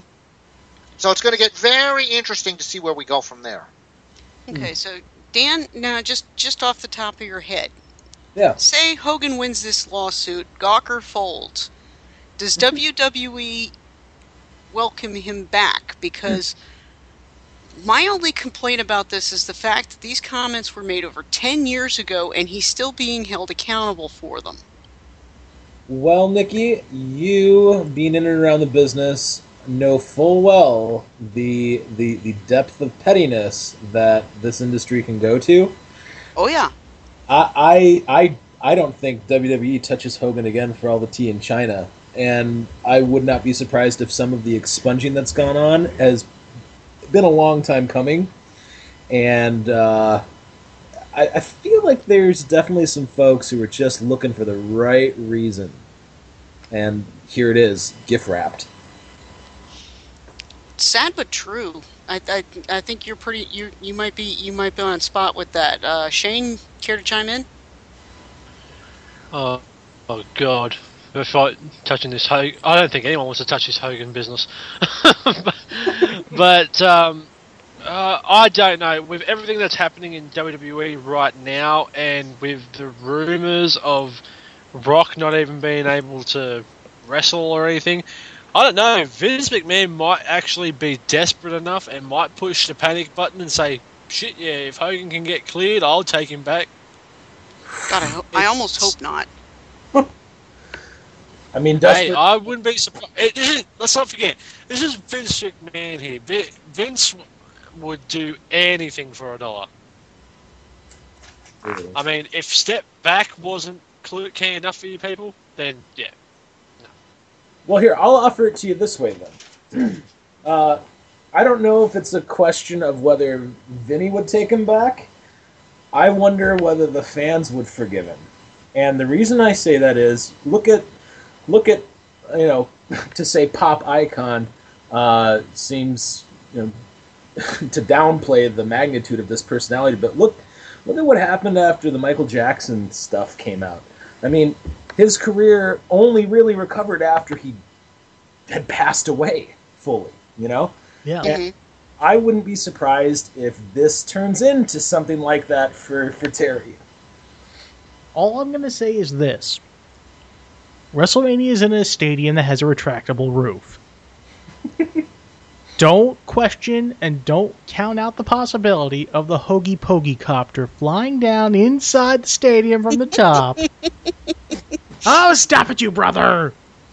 So it's going to get very interesting to see where we go from there. Okay, so Dan, now just, just off the top of your head, yeah. say Hogan wins this lawsuit, Gawker folds. Does W W E welcome him back? Because my only complaint about this is the fact that these comments were made over ten years ago and he's still being held accountable for them. Well, Nikki, you, being in and around the business, know full well the, the the depth of pettiness that this industry can go to. Oh yeah. I I I, I don't think W W E touches Hogan again for all the tea in China, and I would not be surprised if some of the expunging that's gone on has been a long time coming, and uh, I, I feel like there's definitely some folks who are just looking for the right reason, and here it is, gift wrapped. sad but true. I, I I think you're pretty. You you might be you might be on spot with that. Uh, Shane, care to chime in? Oh, oh God! If I touching this Hogan, I don't think anyone wants to touch this Hogan business. but but um, uh, I don't know. With everything that's happening in W W E right now, and with the rumors of Brock not even being able to wrestle or anything, I don't know. Vince McMahon might actually be desperate enough and might push the panic button and say, "Shit, yeah, if Hogan can get cleared, I'll take him back." God, I, ho- I almost hope not. I mean, Hey, desperate- I wouldn't be surprised. It, this is, let's not forget, this is Vince McMahon here. Vi- Vince would do anything for a dollar. I mean, if Step Back wasn't clear key enough for you people, then yeah. Well, here, I'll offer it to you this way, then. uh, I don't know if it's a question of whether Vinny would take him back. I wonder whether the fans would forgive him. And the reason I say that is, look at, look at, you know, to say pop icon uh, seems, you know, to downplay the magnitude of this personality, but look, look at what happened after the Michael Jackson stuff came out. I mean, his career only really recovered after he had passed away fully, you know? Yeah. And I wouldn't be surprised if this turns into something like that for, for Terry. All I'm going to say is this. WrestleMania is in a stadium that has a retractable roof. Don't question and don't count out the possibility of the Hoagie Pogie copter flying down inside the stadium from the top. Oh, stop it, you brother!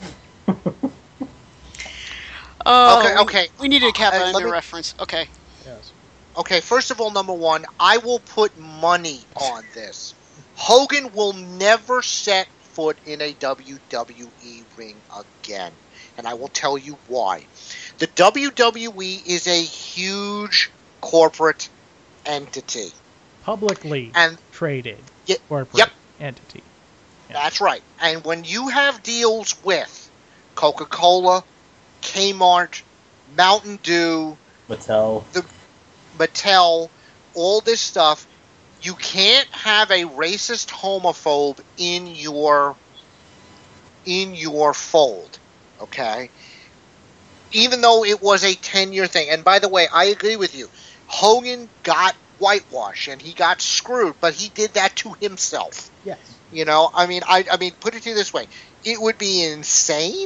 Oh, Okay, okay. We need a cap Uh, under let me- reference. Okay. Okay, first of all, number one, I will put money on this. Hogan will never set foot in a W W E ring again. And I will tell you why. The W W E is a huge corporate entity. Publicly And traded Ye- corporate yep. entity. That's right. And when you have deals with Coca-Cola, Kmart, Mountain Dew, Mattel, the Mattel, all this stuff, you can't have a racist homophobe in your in your fold, okay? Even though it was a ten-year thing. And by the way, I agree with you. Hogan got whitewash and he got screwed, but he did that to himself. Yes. You know, I mean, I, I mean, put it to you this way: it would be insane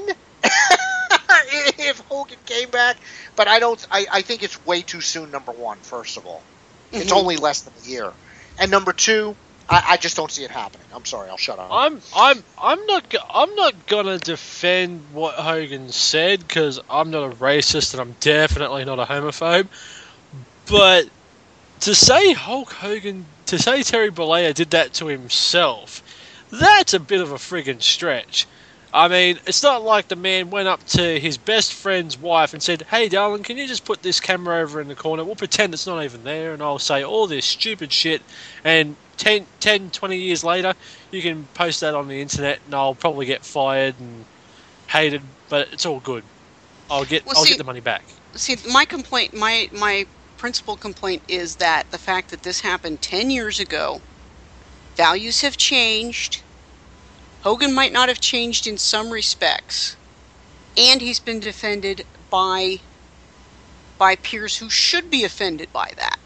if Hogan came back, but I don't. I, I think it's way too soon. Number one, first of all, it's Mhm. only less than a year, and number two, I, I just don't see it happening. I'm sorry, I'll shut up. I'm I'm I'm not go- I'm not gonna defend what Hogan said because I'm not a racist and I'm definitely not a homophobe. But to say Hulk Hogan, to say Terry Bollea did that to himself, that's a bit of a friggin' stretch. I mean, it's not like the man went up to his best friend's wife and said, "Hey, darling, can you just put this camera over in the corner? We'll pretend it's not even there, and I'll say all this stupid shit, and ten, ten, twenty years later, you can post that on the internet, and I'll probably get fired and hated, but it's all good. I'll get Well, I'll see- get the money back." See, my complaint, my my principal complaint is that the fact that this happened ten years ago, values have changed. Hogan might not have changed in some respects, and he's been defended by by peers who should be offended by that.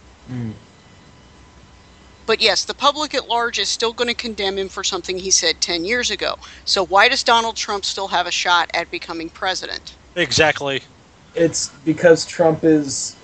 But yes, the public at large is still going to condemn him for something he said ten years ago. So why does Donald Trump still have a shot at becoming president? Exactly. It's because Trump is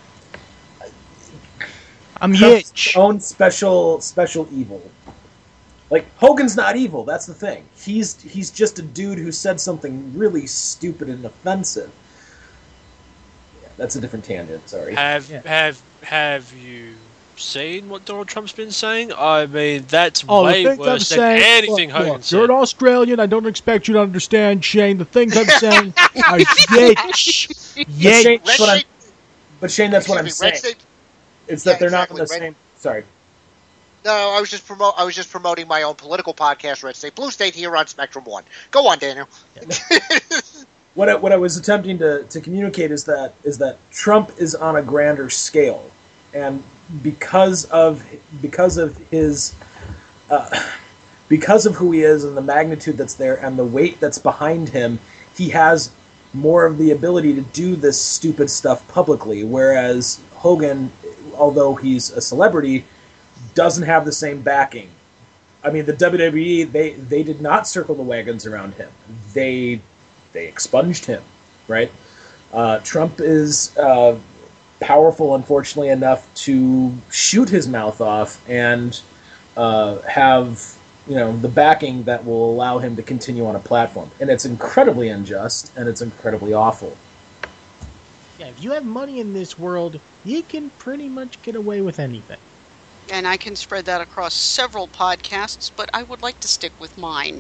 I'm Trump's Yitch. own special special evil. Like Hogan's not evil. That's the thing. He's he's just a dude who said something really stupid and offensive. Yeah, that's a different tangent. Sorry. Have have have you seen what Donald Trump's been saying? I mean, that's Oh, the way things I'm worse than saying. anything look, Hogan look, said. you're an Australian. I don't expect you to understand, Shane. The things I'm saying are Yitch. But Shane, Yitch. that's what I'm, but Shane, that's what I'm Excuse me, Red saying. State- It's that Yeah, they're not in exactly, the Red- same. Sorry. No, I was just promote. I was just promoting my own political podcast, Red State Blue State, here on Spectrum One. Go on, Daniel. what I, what I was attempting to, to communicate is that is that Trump is on a grander scale, and because of because of his uh, because of who he is and the magnitude that's there and the weight that's behind him, he has more of the ability to do this stupid stuff publicly, whereas Hogan, although he's a celebrity, doesn't have the same backing. I mean, the W W E, they, they did not circle the wagons around him. They they expunged him, right? Uh, Trump is uh, powerful, unfortunately, enough to shoot his mouth off and uh, have, you know, the backing that will allow him to continue on a platform. And it's incredibly unjust, and it's incredibly awful. Yeah, if you have money in this world, you can pretty much get away with anything. And I can spread that across several podcasts, but I would like to stick with mine.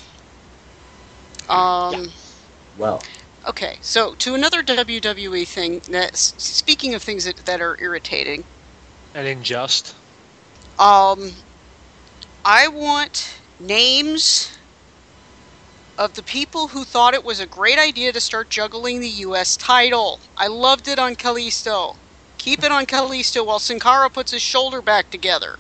Um, yeah. Well. Okay, so to another W W E thing, that, speaking of things that, that are irritating. And unjust. Um, I want names of the people who thought it was a great idea to start juggling the U S title. I loved it on Kalisto. Keep it on Kalisto while Sin Cara puts his shoulder back together.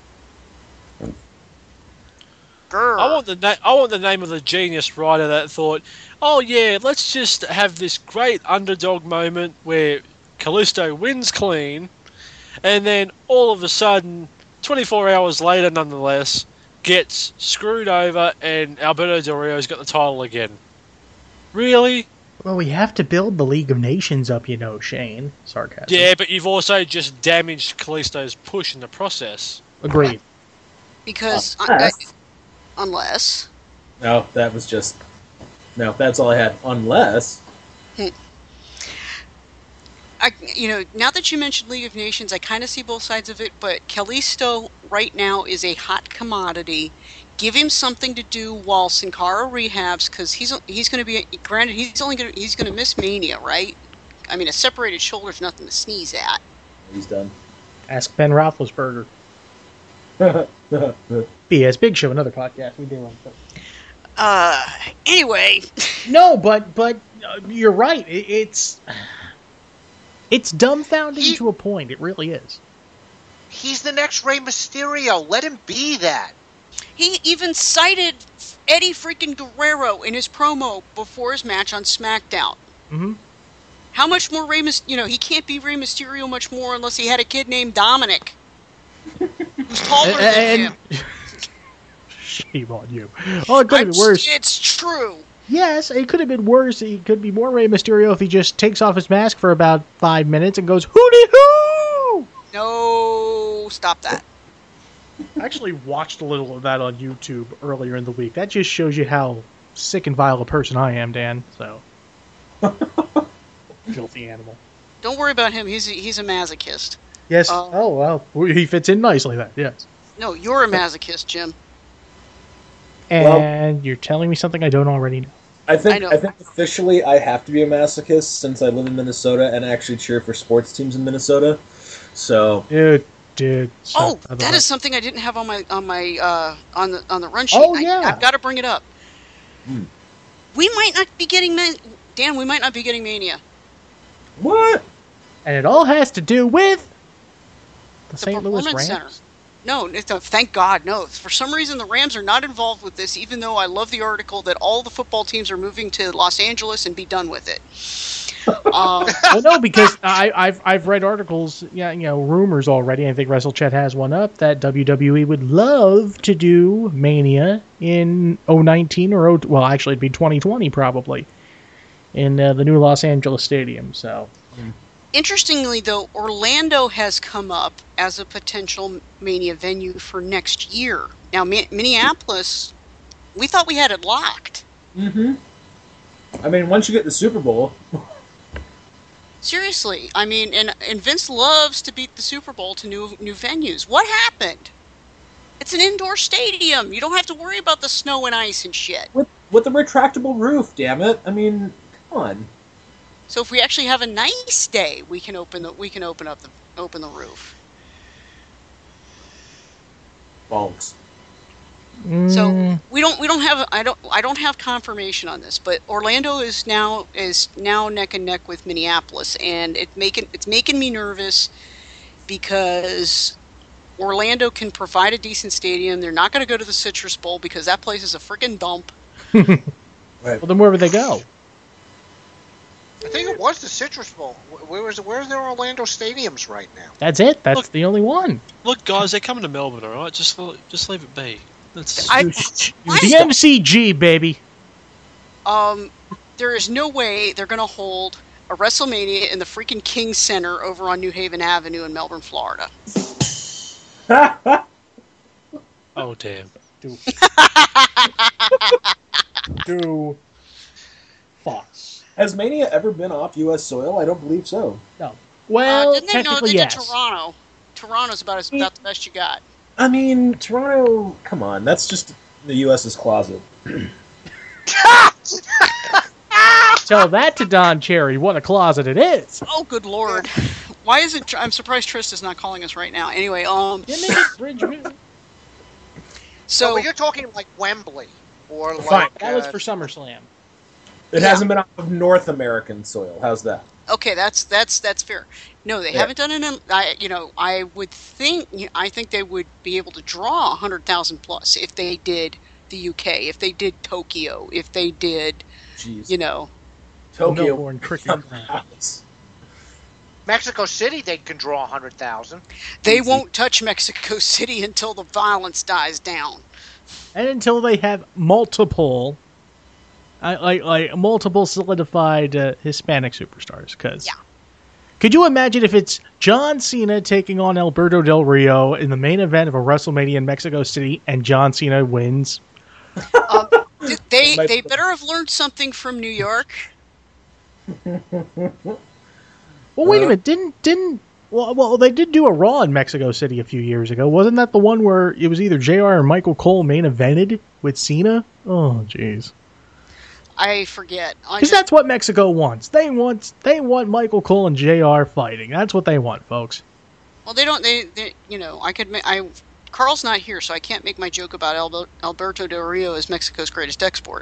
Grr. I want the na- I want the name of the genius writer that thought, oh yeah, let's just have this great underdog moment where Kalisto wins clean, and then all of a sudden, twenty-four hours later, nonetheless, gets screwed over, and Alberto Del Rio's got the title again. Really? Well, we have to build the League of Nations up, you know, Shane. Sarcasm. Yeah, but you've also just damaged Kalisto's push in the process. Agreed. Because... Unless... I, I, unless... No, that was just... No, that's all I had. Unless... Hmm. I, you know, now that you mentioned League of Nations, I kind of see both sides of it, but Kalisto right now is a hot commodity. Give him something to do while Sin Cara rehabs, because he's he's going to be, granted, he's only going to he's going to miss Mania, right? I mean, a separated shoulder's nothing to sneeze at. He's done. Ask Ben Roethlisberger. B S Big Show, another podcast we do. Uh, anyway. No, but but uh, you're right. It, it's it's dumbfounding he, to a point. It really is. He's the next Rey Mysterio. Let him be that. He even cited Eddie freaking Guerrero in his promo before his match on SmackDown. Mm-hmm. How much more Rey Mysterio? You know, he can't be Rey Mysterio much more unless he had a kid named Dominic, who's taller and, than him. Shame on you. Oh, it could have been worse. It's true. Yes, it could have been worse. He could be more Rey Mysterio if he just takes off his mask for about five minutes and goes hooty hoo. No, stop that. I actually watched a little of that on YouTube earlier in the week. That just shows you how sick and vile a person I am, Dan. So, filthy animal. Don't worry about him. He's a, he's a masochist. Yes. Uh, oh well, he fits in nicely then. Yes. No, you're a masochist, Jim. And well, you're telling me something I don't already know. I think I, I think officially I have to be a masochist since I live in Minnesota and actually cheer for sports teams in Minnesota. So. Dude. Did oh, that is something I didn't have on my on my uh, on the on the run sheet. Oh yeah, I, I've got to bring it up. Hmm. We might not be getting Man- Dan. We might not be getting Mania. What? And it all has to do with the, the Saint Louis Rams. Center. No, it's a, thank God, no. For some reason, the Rams are not involved with this. Even though I love the article that all the football teams are moving to Los Angeles and be done with it. Um, well, no, because I, I've I've read articles, yeah, you know, rumors already. I think WrestleChat has one up that W W E would love to do Mania in oh nineteen or oh, well, actually it'd be twenty twenty probably in uh, the new Los Angeles Stadium. So, interestingly, though, Orlando has come up as a potential Mania venue for next year. Now, Mi- Minneapolis, we thought we had it locked. Mm-hmm. I mean, once you get the Super Bowl. Seriously, I mean, and and Vince loves to beat the Super Bowl to new new venues. What happened? It's an indoor stadium. You don't have to worry about the snow and ice and shit. With with a retractable roof, damn it! I mean, come on. So if we actually have a nice day, we can open the we can open up the open the roof. Bolts. So we don't we don't have I don't I don't have confirmation on this, but Orlando is now is now neck and neck with Minneapolis, and it making it's making me nervous because Orlando can provide a decent stadium. They're not going to go to the Citrus Bowl because that place is a freaking dump. Right. Well, then where would they go? I think it was the Citrus Bowl. Where was where's their Orlando stadiums right now? That's it. That's Look, the only one. Look, guys, they're coming to Melbourne, all right? Just just leave it be. That's I, The M C G, baby. Um, there is no way they're going to hold a WrestleMania in the freaking King Center over on New Haven Avenue in Melbourne, Florida. Oh, damn. Do. Do. Fuck. Has Mania ever been off U S soil? I don't believe so. No. Well, uh, didn't they know technically, they yes. did Toronto? Toronto's about as about the best you got. I mean, Toronto, come on, that's just the US's closet. Tell that to Don Cherry. What a closet it is. Oh, good lord! Why is it? I'm surprised Trista's not calling us right now. Anyway, um. So well, you're talking like Wembley or like Fine. That was uh, for SummerSlam. It Yeah. hasn't been off of North American soil. How's that? Okay, that's that's that's fair. No, they Yeah. haven't done it in. I, you know, I would think. I think they would be able to draw a hundred thousand plus if they did the U K, if they did Tokyo, if they did, Jeez. you know, Tokyo. Melbourne cricket. Mexico City. They can draw a hundred thousand. they won't touch Mexico City until the violence dies down. And until they have multiple, uh, like like multiple solidified uh, Hispanic superstars. Because yeah. Could you imagine if it's John Cena taking on Alberto Del Rio in the main event of a WrestleMania in Mexico City, and John Cena wins? Um, they they better have learned something from New York. Well, wait a minute. Didn't didn't well, well they did do a Raw in Mexico City a few years ago. Wasn't that the one where it was either J R or Michael Cole main evented with Cena? Oh, jeez. I forget. I Because just, that's what Mexico wants. They want they want Michael Cole and J R fighting. That's what they want, folks. well, they don't. They, they you know, I could. ma- I Carl's not here, so I can't make my joke about Albo, Alberto Del Rio as Mexico's greatest export.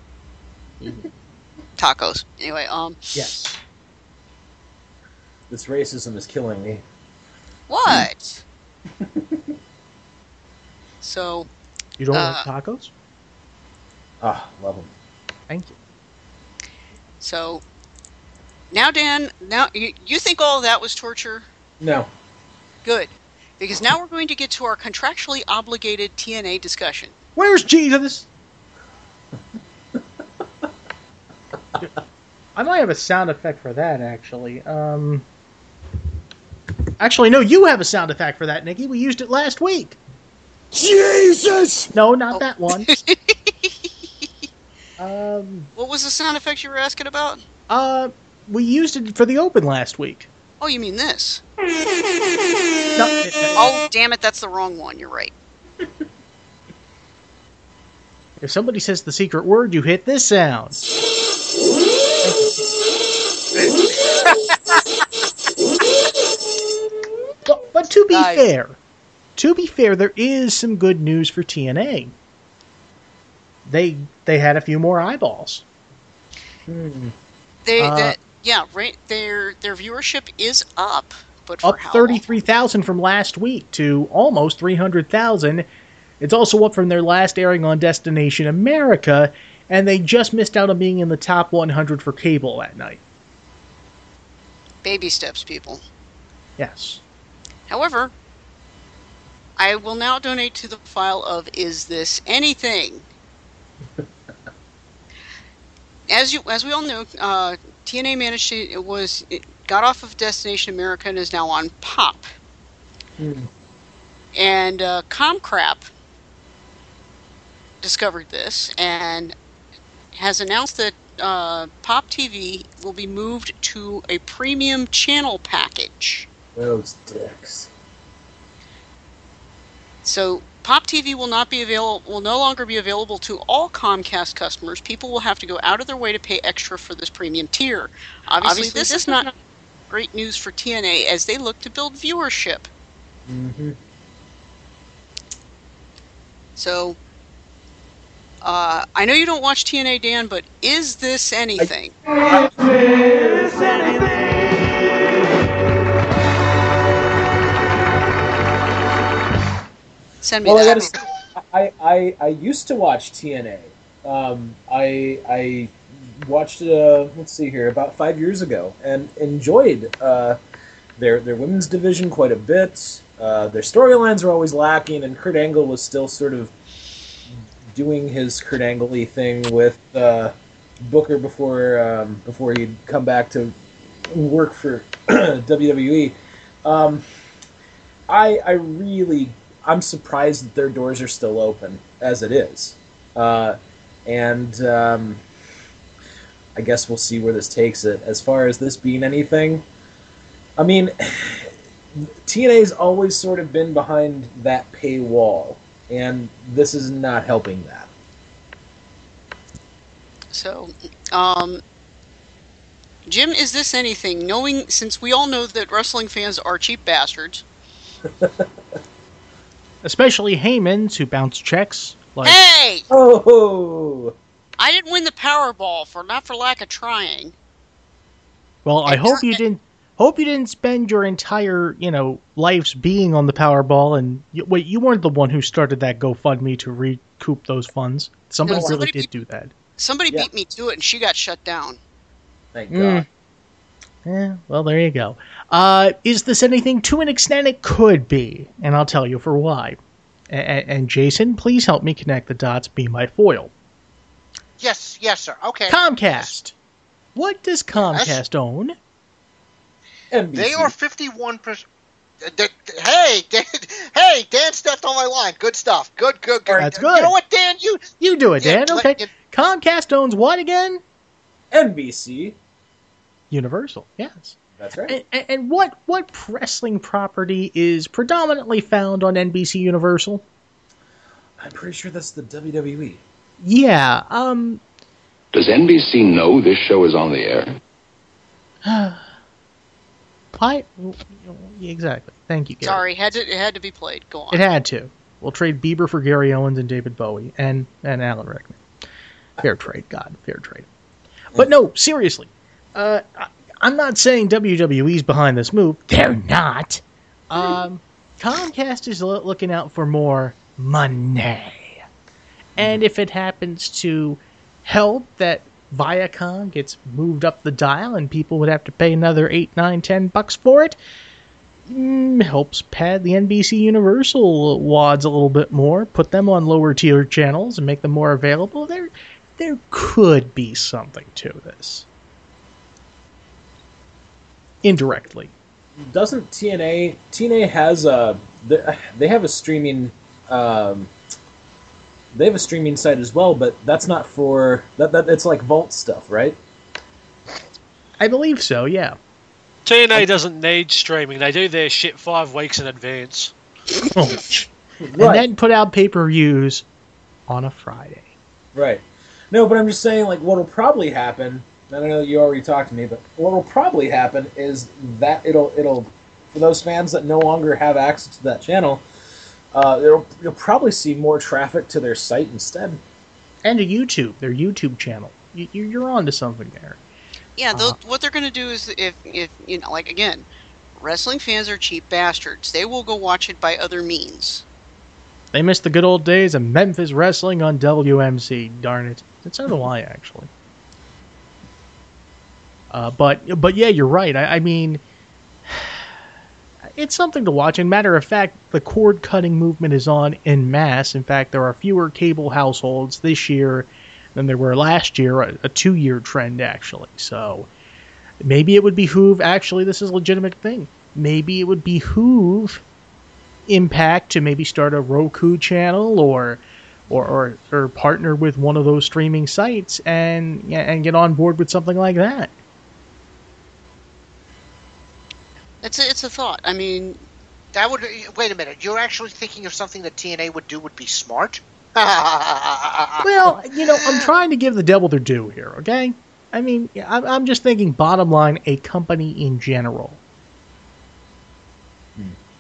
Tacos. Anyway, um. Yes. This racism is killing me. What? so. You don't uh, like tacos? Ah, love them. Thank you. So. Now, Dan. Now you, you think all of that was torture? No. Good, because now we're going to get to our contractually obligated T N A discussion. Where's Jesus? I might have a sound effect for that, actually. Um, actually, no, you have a sound effect for that, Nikki. We used it last week. Jesus! No, not that one. um, What was the sound effect you were asking about? uh, we used it for the Open last week. Oh, you mean this? No, it- Oh, damn it, that's the wrong one. You're right. if somebody says the secret word, you hit this sound. but, but to be Nice. fair, to be fair, there is some good news for T N A. They they had a few more eyeballs. Hmm. They, Uh, that, yeah, right. Their their viewership is up, but for Up how thirty-three thousand from last week to almost three hundred thousand. It's also up from their last airing on Destination America, and they just missed out on being in the top one hundred for cable that night. Baby steps, people. Yes. However, I will now donate to the file of Is This Anything? As you, as we all know, uh, T N A managed to, it was, it got off of Destination America and is now on Pop. Hmm. And uh, Comcrap discovered this and has announced that uh, Pop T V will be moved to a premium channel package. Those dicks. So Pop T V will not be available. Will no longer be available to all Comcast customers. People will have to go out of their way to pay extra for this premium tier. Obviously, Obviously, this this is not great news for T N A as they look to build viewership. Mm-hmm. So Uh, I know you don't watch T N A, Dan, but is this anything? Is this anything? Send me well, that. I, gotta, I, I I used to watch T N A. Um, I I watched it. Uh, let's see here, about five years ago, and enjoyed uh, their their women's division quite a bit. Uh, their storylines were always lacking, and Kurt Angle was still sort of doing his Kurt Angle-y thing with uh, Booker before um, before he'd come back to work for W W E. Um, I I really. I'm surprised that their doors are still open as it is. Uh, and um, I guess we'll see where this takes it. As far as this being anything, I mean, T N A's always sort of been behind that paywall, and this is not helping that. So, um, Jim, is this anything? Knowing, since we all know that wrestling fans are cheap bastards. Especially Heymans, who bounce checks. Like, Hey! Oh! I didn't win the Powerball for not for lack of trying. Well, I hope you didn't. Hope you didn't spend your entire, you know, lives being on the Powerball. And you, wait, you weren't the one who started that GoFundMe to recoup those funds. Somebody, No, somebody really did beat- do that. Somebody Yeah. beat me to it, and she got shut down. Thank Mm. Yeah, well, there you go. Uh, is this anything? To an extent, it could be, and I'll tell you for why. A- a- and Jason, please help me connect the dots. Be my foil. Yes, yes, sir. Okay. Comcast. What does Comcast own? They are fifty-one percent. Hey, Dan, hey, Dan stepped on my line. Good stuff. Good, good, good. That's good. You know what, Dan? You You do it, Yeah, Dan. let- Okay. Comcast owns what again? N B C. Universal. Yes. That's right. And, and what what wrestling property is predominantly found on N B C Universal? I'm pretty sure that's the W W E. Yeah. Um. Does N B C know this show is on the air? I, exactly. Thank you, Gary. Sorry, had to, it had to be played. Go on. It had to. We'll trade Bieber for Gary Owens and David Bowie and, and Alan Rickman. Fair trade, God, fair trade. But no, seriously. Uh, I, I'm not saying W W E's behind this move. They're not. Um, Comcast is lo- looking out for more money. And if it happens to help that Viacom gets moved up the dial and people would have to pay another eight, nine, ten bucks for it, mm, helps pad the N B C Universal wads a little bit more, put them on lower tier channels and make them more available. There, there could be something to this. Indirectly. Doesn't T N A T N A has a they have a streaming um, they have a streaming site as well, but that's not for that. That it's like Vault stuff, right? I believe so. Yeah. T N A doesn't need streaming. They do their shit five weeks in advance. And then put out pay-per-views on a Friday. Right. No, but I'm just saying, like, what'll probably happen. I know you already talked to me, but what'll probably happen is that it'll it'll for those fans that no longer have access to that channel, uh, it'll, you'll probably see more traffic to their site instead. And to YouTube, their YouTube channel. You, you're on to something there. Yeah, they'll, what they're going to do is, if, if you know, like, again, wrestling fans are cheap bastards. They will go watch it by other means. They missed the good old days of Memphis wrestling on W M C. Darn it. And so do I, actually. Uh, but, but yeah, you're right. I, I mean, it's something to watch. And matter of fact, the cord-cutting movement is on en masse. In fact, there are fewer cable households this year than there were last year, a, a two-year trend, actually. So maybe it would behoove, actually, this is a legitimate thing, maybe it would behoove Impact to maybe start a Roku channel or or, or, or partner with one of those streaming sites and, and get on board with something like that. It's a, it's a thought. I mean, That would wait a minute. You're actually thinking of something that T N A would do would be smart? Well, you know, I'm trying to give the devil their due here, okay? I mean, I'm, I'm just thinking bottom line, a company in general.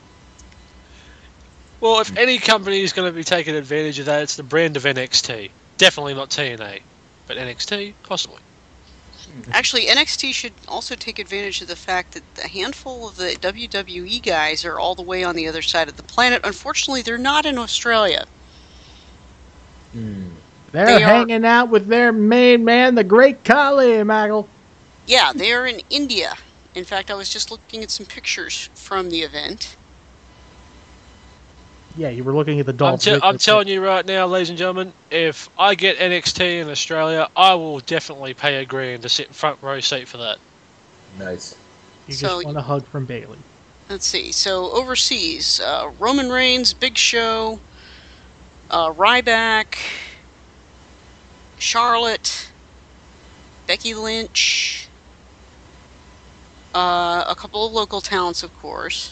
Well, if any company is going to be taking advantage of that, it's the brand of N X T. Definitely not T N A, but N X T, possibly. Actually, N X T should also take advantage of the fact that a handful of the W W E guys are all the way on the other side of the planet. Unfortunately, they're not in Australia. They're They are- hanging out with their main man, the Great Khali, Michael. Yeah, they are in India. In fact, I was just looking at some pictures from the event. Yeah, you were looking at the I'm, Dolph te- Ziggler I'm telling you right now, ladies and gentlemen, if I get N X T in Australia, I will definitely pay a grand to sit in front row seat for that. Nice. You So- just want a hug from Bailey. Let's see. So overseas, uh, Roman Reigns, Big Show, uh, Ryback, Charlotte, Becky Lynch, uh, a couple of local talents, of course.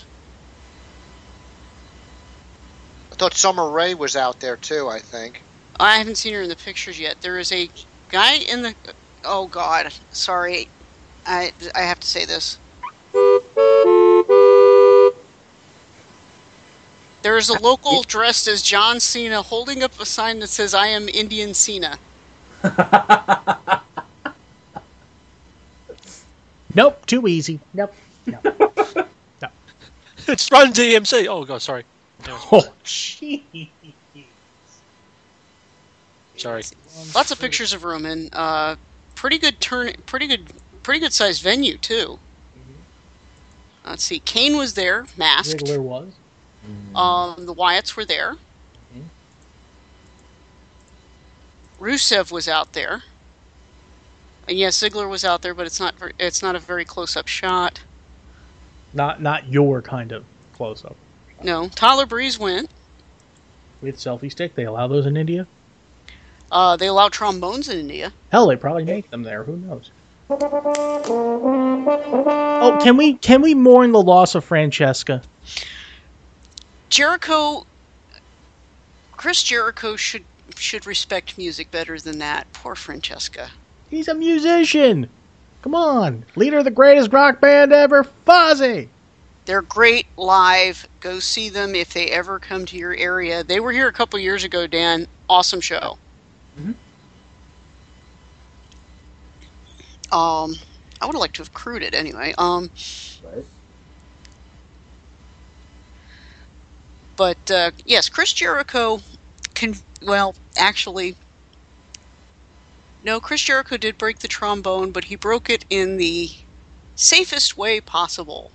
I thought Summer Rae was out there too, I think. I haven't seen her in the pictures yet. There is a guy in the... Oh, God. Sorry. I, I have to say this. There is a local dressed as John Cena holding up a sign that says, I am Indian Cena. Nope, too easy. Nope. No. no. It's Run D M C. Oh, God, sorry. Oh, jeez. Sorry. Lots of pictures of Roman. Uh, pretty good turn. Pretty good. Pretty good sized venue too. Let's see. Kane was there, masked. Ziggler was. Um, the Wyatts were there. Rusev was out there. And yes, Ziggler was out there, but it's not. ver- It's not a very close up shot. Not not your kind of close up. No, Tyler Breeze went. With selfie stick, they allow those in India. Uh, they allow trombones in India. Hell, they probably make them there. Who knows? Oh, can we can we mourn the loss of Francesca? Jericho. Chris Jericho should should respect music better than that. Poor Francesca. He's a musician. Come on, leader of the greatest rock band ever, Fozzy. They're great live. Go see them if they ever come to your area. They were here a couple years ago, Dan. Awesome show. Mm-hmm. Um, I would have liked to have crewed it anyway. Um, Right. but uh, yes, Chris Jericho can. Well, actually, no. Chris Jericho did break the trombone, but he broke it in the safest way possible.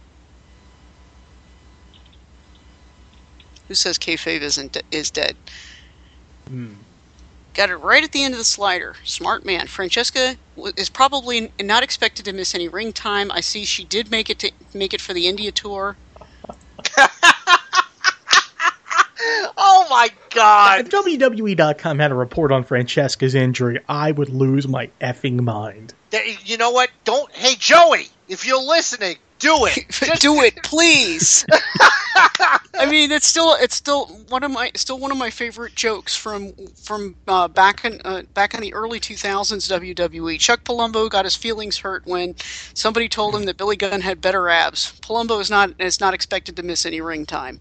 Who says kayfabe isn't de- is dead? Hmm. Got it right at the end of the slider. Smart man. Francesca w- is probably not expected to miss any ring time. I see she did make it to make it for the India tour. Oh my God! If W W E dot com had a report on Francesca's injury, I would lose my effing mind. There- You know what? Don't. Hey, Joey, if you're listening, do it. Just Do it, please. I mean, it's still it's still one of my still one of my favorite jokes from from uh, back in uh, back in the early two thousands W W E. Chuck Palumbo got his feelings hurt when somebody told him that Billy Gunn had better abs. Palumbo is not is not expected to miss any ring time.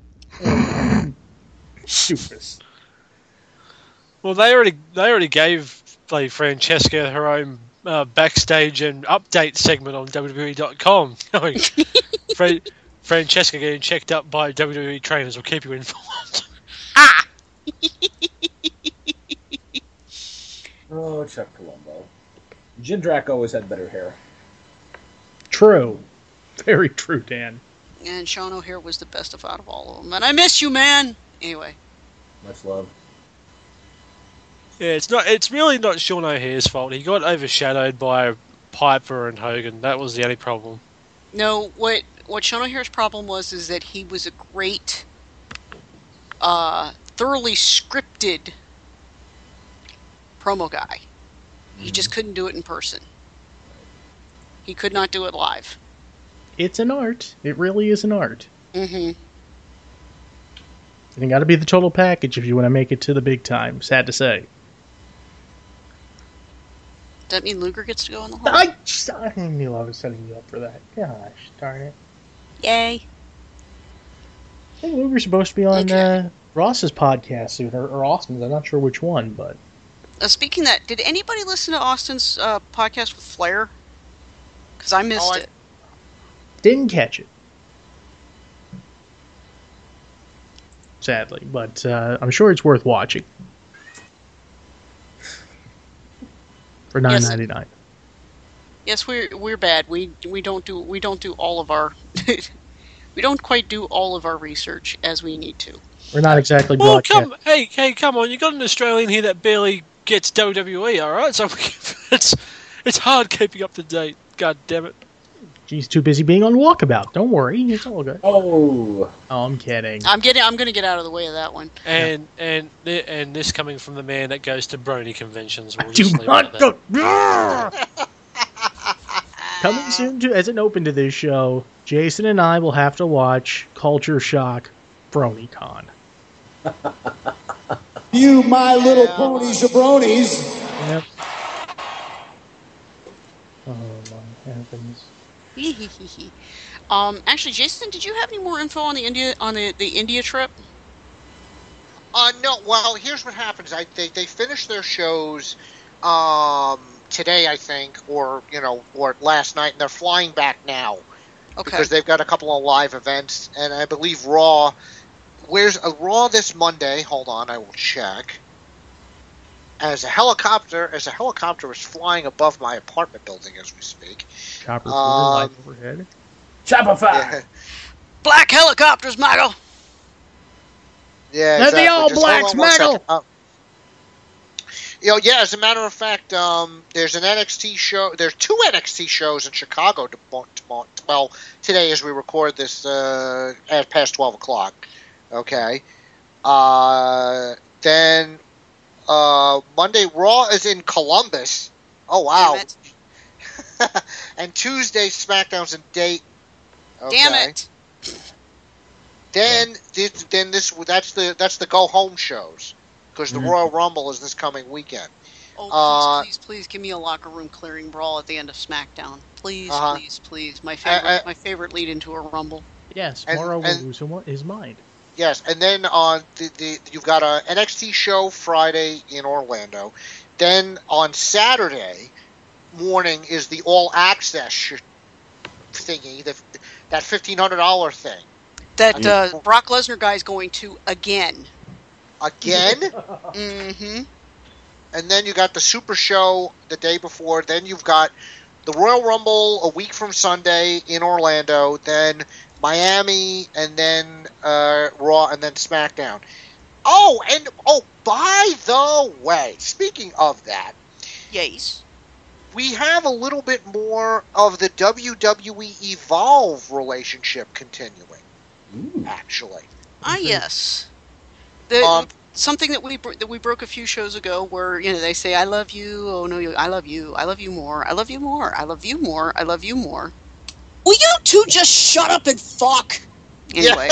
Stupid. Well, they already they already gave like Francesca her own uh, backstage and update segment on W W E dot com. Fra- Francesca getting checked up by W W E trainers will keep you informed. Oh, Chuck Palumbo. Jim Drac always had better hair. True. Very true, Dan. And Sean O'Hare was the best of out of all of them. And I miss you, man. Anyway. Much love. Yeah, it's not. It's really not Sean O'Hare's fault. He got overshadowed by Piper and Hogan. That was the only problem. No, what what Sean O'Hare's problem was is that he was a great, uh, thoroughly scripted promo guy. He just couldn't do it in person. He could not do it live. It's an art. It really is an art. Mm-hmm. You got to be the total package if you want to make it to the big time. Sad to say. Does that mean Luger gets to go in the hall? I, I knew I was setting you up for that. Gosh, darn it. Yay. I think Luger's supposed to be on uh, Ross's podcast soon, or, or Austin's. I'm not sure which one, but Uh, speaking of that, did anybody listen to Austin's uh, podcast with Flair? Because I missed Oh, I- it. Didn't catch it. Sadly, but uh, I'm sure it's worth watching. For nine ninety nine. Yes, we're we're bad. We we don't do we don't do all of our we don't quite do all of our research as we need to. We're not exactly Well, broadcast. come, hey, hey, come on! You got an Australian here that barely gets W W E, all right? So it's it's hard keeping up to date. God damn it! She's too busy being on walkabout. Don't worry, it's all good. Oh, oh I'm kidding. I'm getting I'm going to get out of the way of that one. And and thi- and this coming from the man that goes to Brony conventions. We'll Do just leave it not at go. that. Coming soon to as an open to this show, Jason and I will have to watch Culture Shock BronyCon. You, my little pony jabronis. Yep. Oh my heavens. um, actually, Jason, did you have any more info on the India on the, the India trip? Uh, no. Well, here's what happens. I they they finish their shows um, today, I think, or you know, or last night, and they're flying back now Okay. because they've got a couple of live events, and I believe Raw. Where's a Raw this Monday? Hold on, I will check. As a helicopter, as a helicopter is flying above my apartment building as we speak. Chopper Um, live overhead. Shopify. Yeah, Black helicopters, Michael. yeah Let exactly. the all Just hold blacks on one meddle. second. Uh, you know, yeah. As a matter of fact, um, there's an N X T show. There's two N X T shows in Chicago. To, to, well, today as we record this, uh, at past twelve o'clock. Okay. Uh, then uh, Monday Raw is in Columbus. Oh wow. Damn it. And Tuesday SmackDown's in Dayton. Okay. Damn it. Then this, then this that's the that's the go home shows because the Mhm. Royal Rumble is this coming weekend. Oh, please, Uh, please, please give me a locker room clearing brawl at the end of SmackDown. Please, Uh-huh. please, please. My favorite, I- I- my favorite lead into a Rumble. Yes, And- Morrow will and- lose him- his mind. Yes, and then on the, the you've got a N X T show Friday in Orlando. Then on Saturday morning is the All Access sh- thingy, the, that fifteen hundred dollar thing. That I uh, mean, Brock Lesnar guy's going to again. Again? Mm-hmm. And then you got the Super Show the day before. Then you've got the Royal Rumble a week from Sunday in Orlando. Then Miami, and then uh, Raw, and then SmackDown. Oh, and oh, by the way, speaking of that, yes, we have a little bit more of the W W E Evolve relationship continuing. Ooh. Actually, Ah, yes. The, Um, something that we bro- that we broke a few shows ago, where you know they say, "I love you." Oh no, you, I love you. I love you more. I love you more. I love you more. I love you more. Will you two just shut up and fuck? Anyway,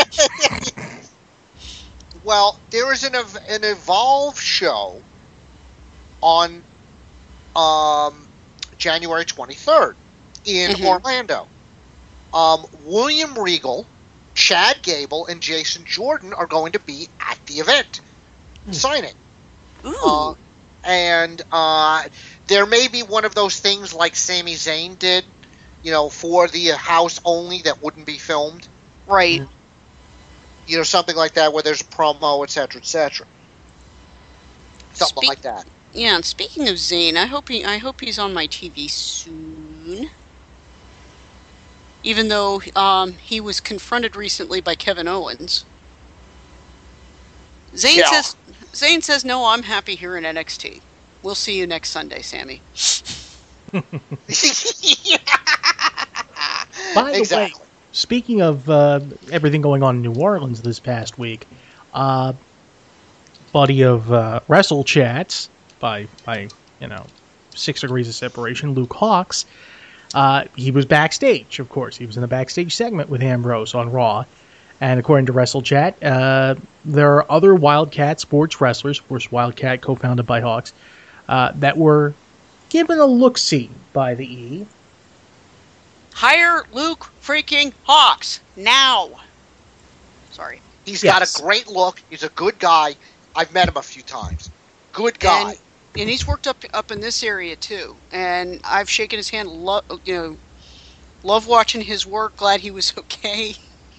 well, there is an ev- an Evolve show on um, January twenty-third in Mhm. Orlando. Um, William Regal, Chad Gable, and Jason Jordan are going to be at the event signing. ooh, Uh, and uh, there may be one of those things like Sami Zayn did, you know, for the house only that wouldn't be filmed. right. You know, something like that where there's a promo, et cetera, et cetera. Something Speak- like that. Yeah, and speaking of Zayn, I hope he, I hope he's on my T V soon. Even though um, he was confronted recently by Kevin Owens. Zayn Yeah. says, Zayn says, "No, I'm happy here in N X T. We'll see you next Sunday, Sammy." By the Exactly. way, speaking of uh, everything going on in New Orleans this past week, uh, buddy of uh, Wrestle Chats by by you know six degrees of separation, Luke Hawks. Uh, he was backstage, of course. He was in the backstage segment with Ambrose on Raw. And according to WrestleChat, uh, there are other Wildcat sports wrestlers, of course, Wildcat co-founded by Hawks, uh, that were given a look-see by the E. Hire Luke freaking Hawks now. Sorry. He's Yes. got a great look. He's a good guy. I've met him a few times. Good guy. And and he's worked up up in this area too. And I've shaken his hand. Love, you know, love watching his work. Glad he was okay.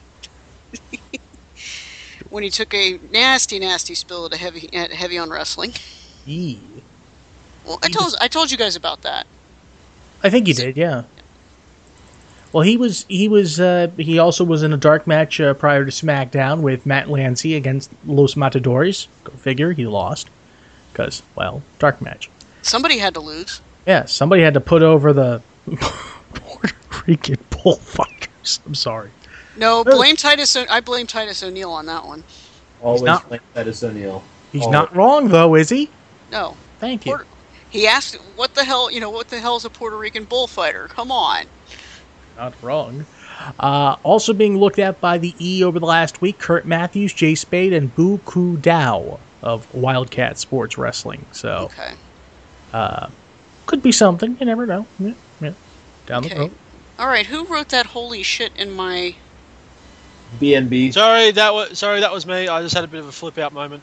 When he took a nasty, nasty spill at a heavy, at heavy on wrestling. Yee. Well, I told I told you guys about that. I think you did, yeah. Well, he was he was uh, he also was in a dark match uh, prior to SmackDown with Matt Lancy against Los Matadores. Go figure, he lost because, well, dark match. Somebody had to lose. Yeah, somebody had to put over the Puerto Rican bullfighters. I'm sorry. No, blame Titus. O- I blame Titus O'Neil on that one. Always not- blame Titus O'Neil. He's Always. not wrong, though, is he? No. Thank you. Puerto- he asked, "What the hell? You know, what the hell is a Puerto Rican bullfighter? Come on." Not wrong. Uh, also being looked at by the E over the last week, Kurt Matthews, Jay Spade, and Bu Ku Dao of Wildcat Sports Wrestling. So, Okay. uh, could be something. You never know. Yeah, yeah. Down the Okay. road. All right. Who wrote that holy shit in my? B N B. Sorry, that was sorry that was me. I just had a bit of a flip out moment.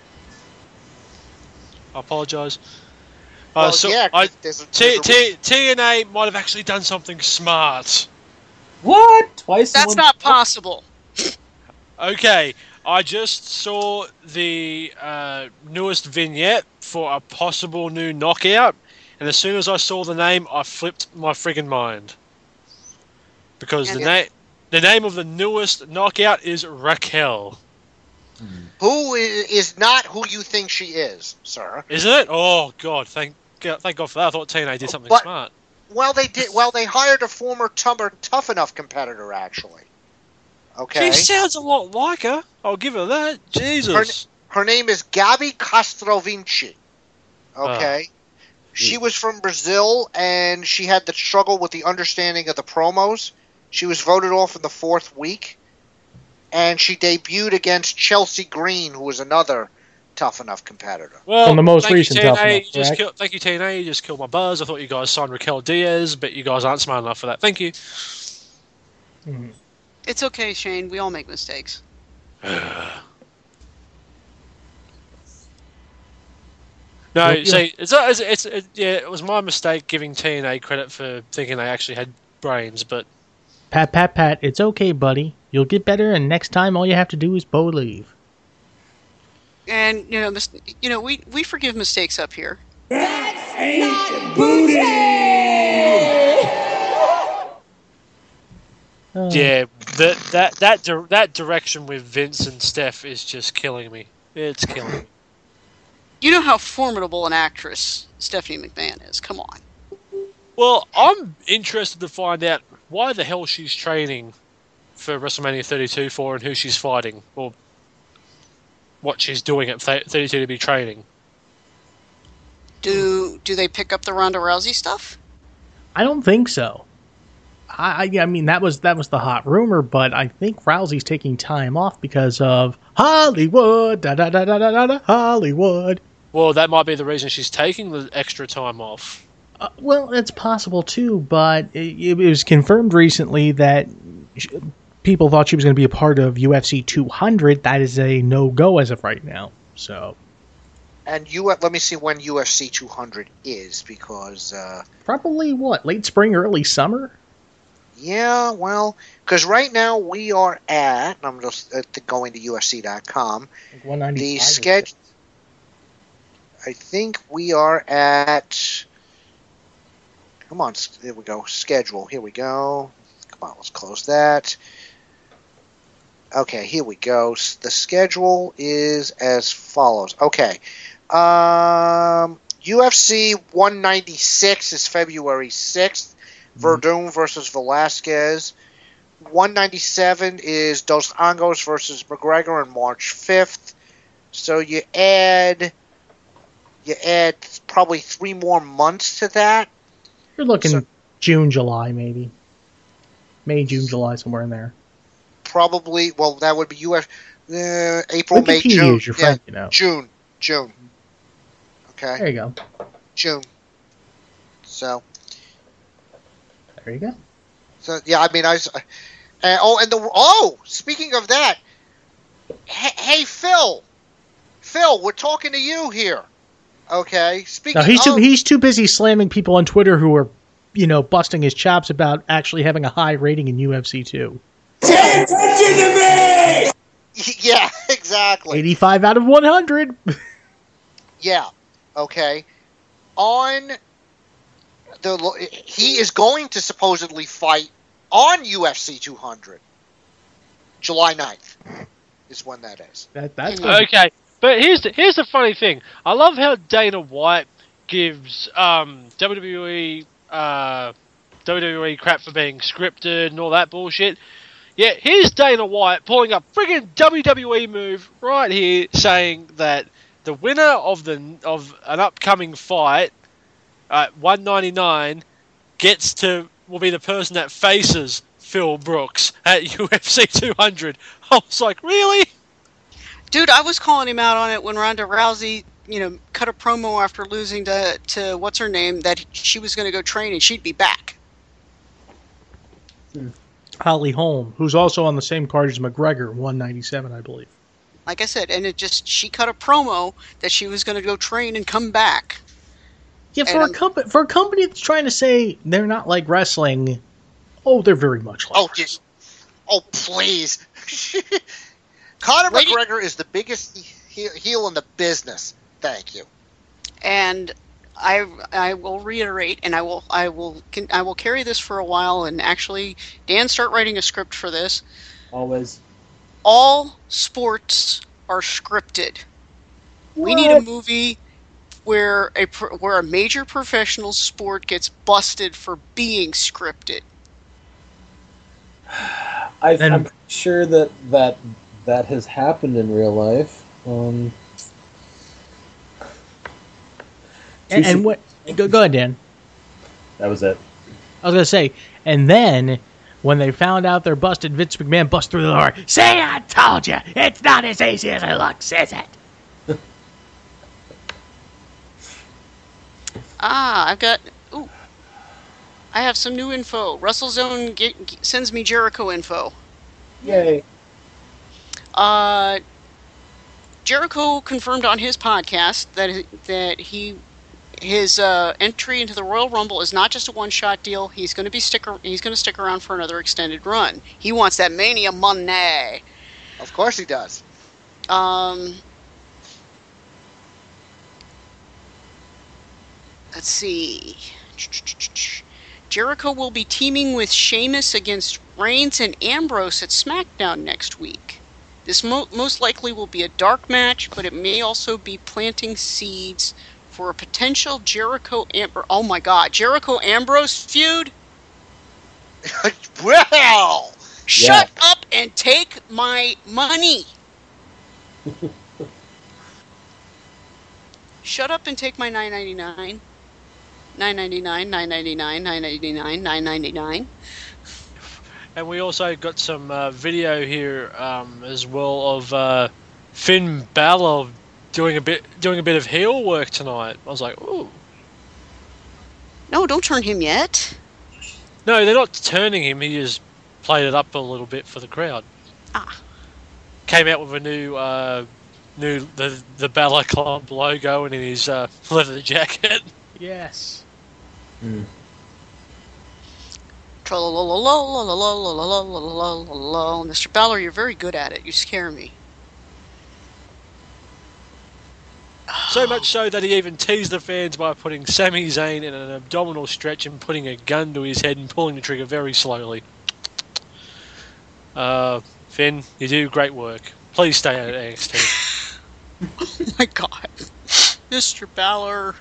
I apologise. Uh, Well, so yeah, I, there's a- T, there's a- T, T N A might have actually done something smart. What? Twice? in That's one- not possible. Okay, I just saw the uh, newest vignette for a possible new knockout, and as soon as I saw the name, I flipped my friggin' mind. Because the And name the name of the newest knockout is Raquel. Who i- is not who you think she is, sir? Isn't it? Oh god, thank God, thank God for that. I thought T N A did something But- smart. Well, they did. Well, they hired a former Tumber Tough Enough competitor, actually. Okay. She sounds a lot like her. I'll give her that. Jesus. Her, her name is Gabi Castrovinci. Ah. Okay. She was from Brazil, and she had the struggle with the understanding of the promos. She was voted off in the fourth week, and she debuted against Chelsea Green, who was another Tough Enough competitor. Well, From the most thank recent you, T N A. Tough Enough, You just correct? kill, thank you, T N A. You just killed my buzz. I thought you guys signed Raquel Diaz, but you guys aren't smart enough for that. Thank you. It's okay, Shane. We all make mistakes. No, Well, yeah. see, it's, it's, it's, it, yeah, it was my mistake giving T N A credit for thinking they actually had brains, but Pat, pat, pat. It's okay, buddy. You'll get better, and next time all you have to do is believe. And you know, mis- you know, we we forgive mistakes up here. Uh, yeah, that that that di- that direction with Vince and Steph is just killing me. It's killing me. You know how formidable an actress Stephanie McMahon is. Come on. Well, I'm interested to find out why the hell she's training for WrestleMania thirty-two for and who she's fighting, or what she's doing at th- thirty-two to be training. Do do they pick up the Ronda Rousey stuff? I don't think so. I, I I mean that was that was the hot rumor, but I think Rousey's taking time off because of Hollywood. Da da da da da da, da Hollywood. Well, that might be the reason she's taking the extra time off. Uh, well, it's possible too, but it, it was confirmed recently that sh- people thought she was going to be a part of U F C two hundred. That is a no-go as of right now. So And you, let me see when U F C two hundred is, because uh, probably what, late spring, early summer. yeah, well, because right now we are at, I'm just uh, going to U F C dot com. Like one ninety-five. The schedule. I think we are at. Come on, s- here we go. Schedule. Here we go. Come on, let's close that. Okay, here we go. S- The schedule is as follows. Okay. Um, U F C one ninety-six is February sixth. Verdun versus Velasquez. one ninety-seven is Dos Anjos versus McGregor on March fifth. So you add you add probably three more months to that. You're looking So- June, July, maybe. May, June, July, somewhere in there. Probably, well, that would be U F uh, April, May, Wikipedia June. is your Yeah, friend, you know. June, June. Okay. There you go. June. So, There you go. so yeah, I mean, I. was- Uh, oh, and the oh, speaking of that, hey, hey, Phil, Phil, we're talking to you here. Okay, speaking Now he's of, too he's too busy slamming people on Twitter who are, you know, busting his chops about actually having a high rating in U F C two. Pay attention to me! yeah, exactly. eighty-five out of one hundred. Yeah, okay. On the he is going to supposedly fight on U F C two hundred, July ninth is when that is. That that's okay. But here's the, here's the funny thing. I love how Dana White gives um, W W E uh, W W E crap for being scripted and all that bullshit. Yeah, here's Dana White pulling up friggin' W W E move right here, saying that the winner of the of an upcoming fight at one ninety-nine gets to will be the person that faces Phil Brooks at U F C two hundred. I was like, really? Dude, I was calling him out on it when Ronda Rousey, you know, cut a promo after losing to, to what's her name, that she was going to go train and she'd be back. Holly Holm, who's also on the same card as McGregor, one ninety-seven, I believe. Like I said, and it just, she cut a promo that she was going to go train and come back. Yeah, for a, comp- for a company that's trying to say they're not like wrestling, oh, they're very much like Oh, just, oh, please. Conor Lady- McGregor is the biggest he- heel in the business. Thank you. And I I will reiterate, and I will I will I will carry this for a while. And actually, Dan, start writing a script for this. Always. All sports are scripted. We need a movie where a pro- where a major professional sport gets busted for being scripted. I, I'm sure that, that that has happened in real life. Um, And, and what? Go, go ahead, Dan. That was it. I was gonna say, and then when they found out they're busted, Vince McMahon bust through the door. See, I told you, it's not as easy as it looks, is it? Ah, I've got. Ooh, I have some new info. WrestleZone get, get, sends me Jericho info. Yay. Uh, Jericho confirmed on his podcast that that he his uh, entry into the Royal Rumble is not just a one-shot deal. He's going to be stick. He's going to stick around for another extended run. He wants that Mania money. Of course he does. Um, let's see. Jericho will be teaming with Sheamus against Reigns and Ambrose at SmackDown next week. This mo- most likely will be a dark match, but it may also be planting seeds for a potential Jericho Ambrose. Oh my God, Jericho Ambrose feud? Well, shut yeah. up and take my money. Shut up and take my nine ninety-nine. nine ninety-nine, nine ninety-nine, nine ninety-nine, nine ninety-nine. And we also got some uh, video here um, as well of uh, Finn Balor doing a bit doing a bit of heel work tonight. I was like, ooh. No, don't turn him yet. No, they're not turning him. He just played it up a little bit for the crowd. Ah. Came out with a new uh, new the the Balor Club logo and in his uh, leather jacket. Yes. Mm. Mister Balor, you're very good at it. You scare me. So much so that he even teased the fans by putting Sami Zayn in an abdominal stretch and putting a gun to his head and pulling the trigger very slowly. Uh, Finn, you do great work. Please stay at N X T. Oh my God. Mister Balor.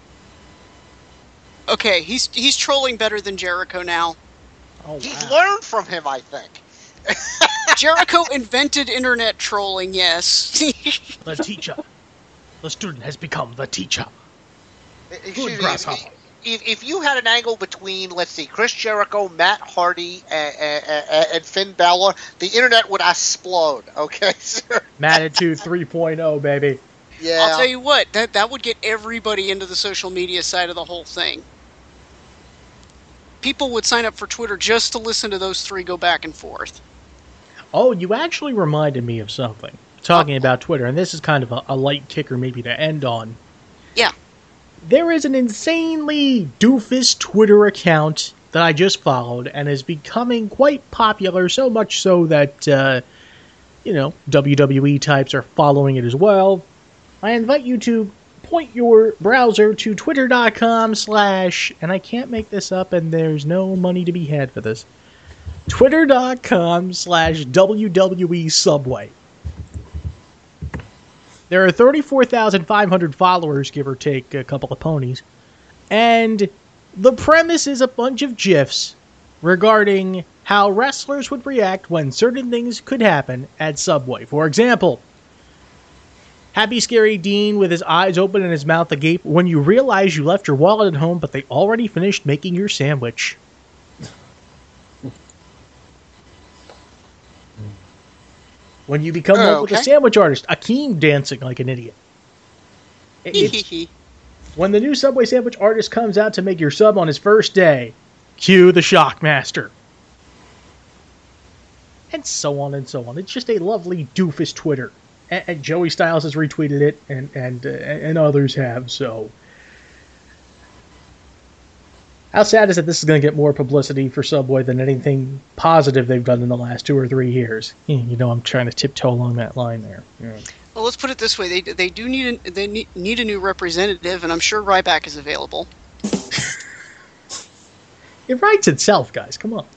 Okay, he's he's trolling better than Jericho now. Oh, He's wow. learned from him, I think. Jericho invented internet trolling, yes. The teacher. The student has become the teacher. Excuse Good me, grasshopper. If, if you had an angle between, let's see, Chris Jericho, Matt Hardy, and, and, and Finn Balor, the internet would explode, okay, sir? Mattitude three point oh, baby. Yeah. I'll tell you what, that that would get everybody into the social media side of the whole thing. People would sign up for Twitter just to listen to those three go back and forth. Oh, you actually reminded me of something. Talking about Twitter, and this is kind of a, a light kicker maybe to end on. Yeah. there is an insanely doofus Twitter account that I just followed and is becoming quite popular, so much so that, uh, you know, W W E types are following it as well. I invite you to point your browser to twitter.com slash, and I can't make this up and there's no money to be had for this, twitter.com slash WWE Subway. There are thirty-four thousand five hundred followers, give or take a couple of ponies, and the premise is a bunch of GIFs regarding how wrestlers would react when certain things could happen at Subway. For example, Happy Scary Dean with his eyes open and his mouth agape when you realize you left your wallet at home but they already finished making your sandwich. When you become Oh, one with a okay. sandwich artist, Akeem dancing like an idiot. It's, when the new Subway sandwich artist comes out to make your sub on his first day, cue the Shockmaster. And so on and so on. It's just a lovely doofus Twitter. And, and Joey Styles has retweeted it, and and uh, and others have. So, how sad is it? This is going to get more publicity for Subway than anything positive they've done in the last two or three years. You know, I'm trying to tiptoe along that line there. Yeah. Well, let's put it this way: they they do need a, they need, need a new representative, and I'm sure Ryback is available. It writes itself, guys. Come on.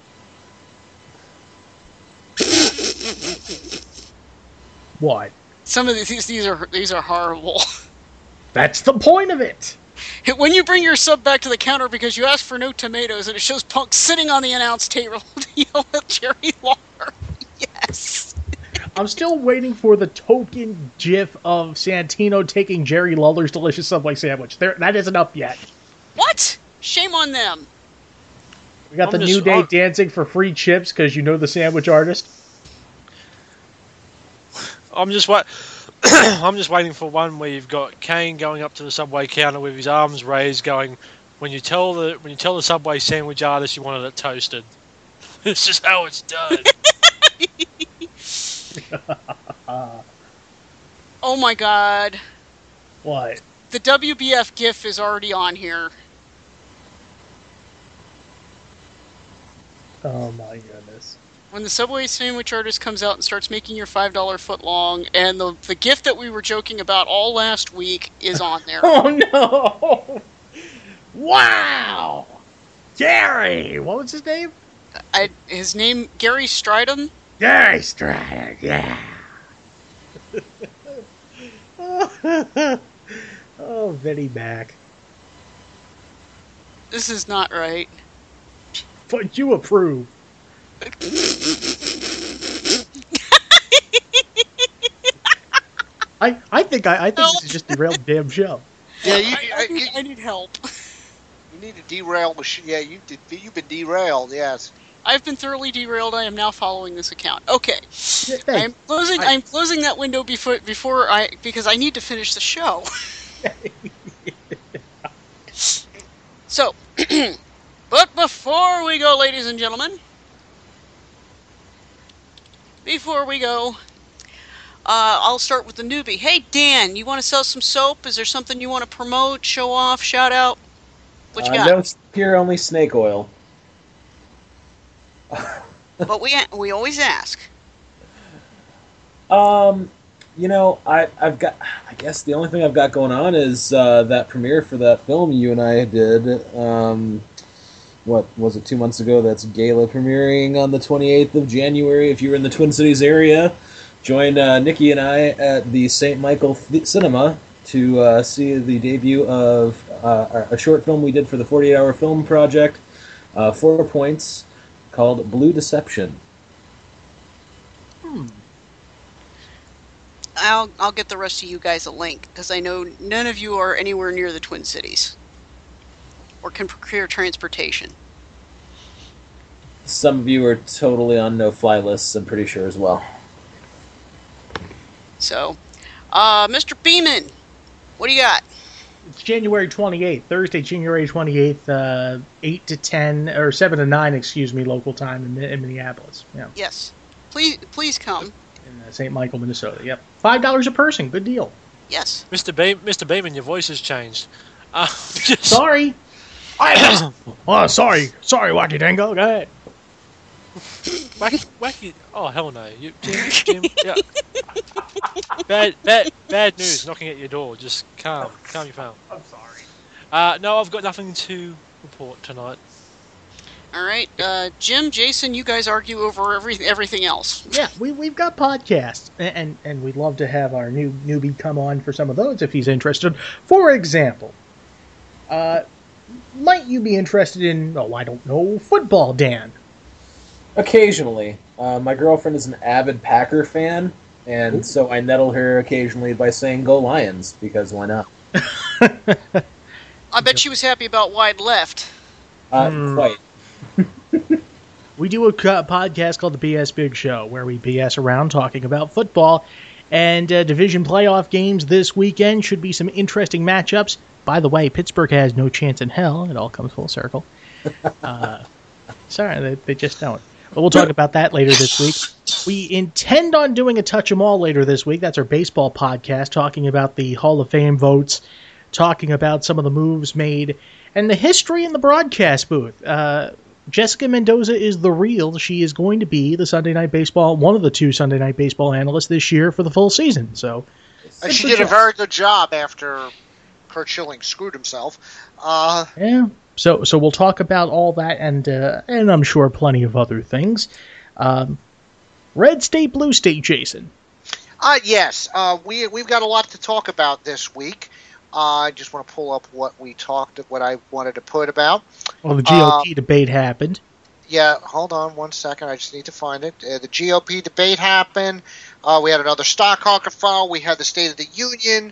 What? Some of these these are these are horrible. That's the point of it. When you bring your sub back to the counter because you asked for no tomatoes, and it shows Punk sitting on the announce table to yell at Jerry Lawler. Yes. I'm still waiting for the token GIF of Santino taking Jerry Lawler's delicious Subway sandwich. There, that isn't up yet. What? Shame on them. We got I'm the just- New Day I'm- dancing for free chips because you know the sandwich artist. I'm just wait. I'm just waiting for one where you've got Kane going up to the Subway counter with his arms raised, going, "When you tell the when you tell the Subway sandwich artist you wanted it toasted, this is how it's done." Oh my God. What? The W B F GIF is already on here. Oh my goodness. When the Subway sandwich artist comes out and starts making your five dollar foot long, and the the GIF that we were joking about all last week is on there. Oh no! Wow! Gary! What was his name? I, his name, Gary Stridham? Gary Stridham, yeah. Oh, Vinny Mac. This is not right. But you approve. I I think I, I think this is just derailed the damn show. Yeah, you, I, I, need, I need help. you need to derail the sh- Yeah, you did, you've been derailed, yes. I've been thoroughly derailed. I am now following this account. Okay, Yeah, I'm thanks. closing. I- I'm closing that window before before I because I need to finish the show. So, but before we go, ladies and gentlemen, before we go, uh, I'll start with the newbie. Hey, Dan, you want to sell some soap? Is there something you want to promote, show off, shout out? What you Uh, got? no, it's pure only snake oil. But we we always ask. Um, you know, I I've got. I guess the only thing I've got going on is uh, that premiere for that film you and I did. Um, what was it? Two months ago. That's gala premiering on the twenty-eighth of January. If you're in the Twin Cities area, join uh, Nikki and I at the Saint Michael Th- Cinema to uh, see the debut of uh, a short film we did for the forty-eight hour film project. Uh, four points. Called Blue Deception. Hmm. I'll I'll get the rest of you guys a link because I know none of you are anywhere near the Twin Cities or can procure transportation. Some of you are totally on no-fly lists, I'm pretty sure as well. So, uh, Mister Beeman, what do you got? It's January twenty-eighth, Thursday, January twenty-eighth, uh, eight to ten, or seven to nine, excuse me, local time in, in Minneapolis. Yeah, Yes, please please come. in uh, Saint Michael, Minnesota. Yep, five dollars a person. Good deal. Yes. Mister Be- Mister Beeman, your voice has changed. Uh, sorry. I, oh, sorry. Sorry, Wacky Dango. Go ahead. Wacky, wacky. Oh, hell no. You, Jim, Jim, yeah. Bad, bad, bad news knocking at your door. Just calm. Calm your phone. I'm sorry. Uh, no, I've got nothing to report tonight. All right, uh, Jim, Jason, you guys argue over every, everything else. Yeah, we, we've got podcasts, and, and and we'd love to have our new newbie come on for some of those if he's interested. For example, uh, might you be interested in, oh, I don't know, football, Dan? Occasionally. Uh, my girlfriend is an avid Packer fan, and Ooh. so I nettle her occasionally by saying, go Lions, because why not? I bet she was happy about wide left. Uh, Mm. Quite. We do a co- podcast called the B S Big Show, where we B S around talking about football. And uh, division playoff games this weekend should be some interesting matchups. By the way, Pittsburgh has no chance in hell. It all comes full circle. Uh, sorry, they, they just don't. But we'll talk about that later this week. We intend on doing a Touch 'em All later this week. That's our baseball podcast, talking about the Hall of Fame votes, talking about some of the moves made, and the history in the broadcast booth. Uh, Jessica Mendoza is the real. She is going to be the Sunday Night Baseball, one of the two Sunday Night Baseball analysts this year for the full season. So, and she did job. a very good job after Curt Schilling screwed himself. Uh, yeah. So, so we'll talk about all that, and uh, and I'm sure plenty of other things. Um, Red State, Blue State, Jason. Uh, yes, uh, we we've got a lot to talk about this week. Uh, I just want to pull up what we talked, what I wanted to put about. Well, the G O P uh, debate happened. Yeah, hold on one second. I just need to find it. Uh, the G O P debate happened. Uh, we had another Stockhawker file. We had the State of the Union.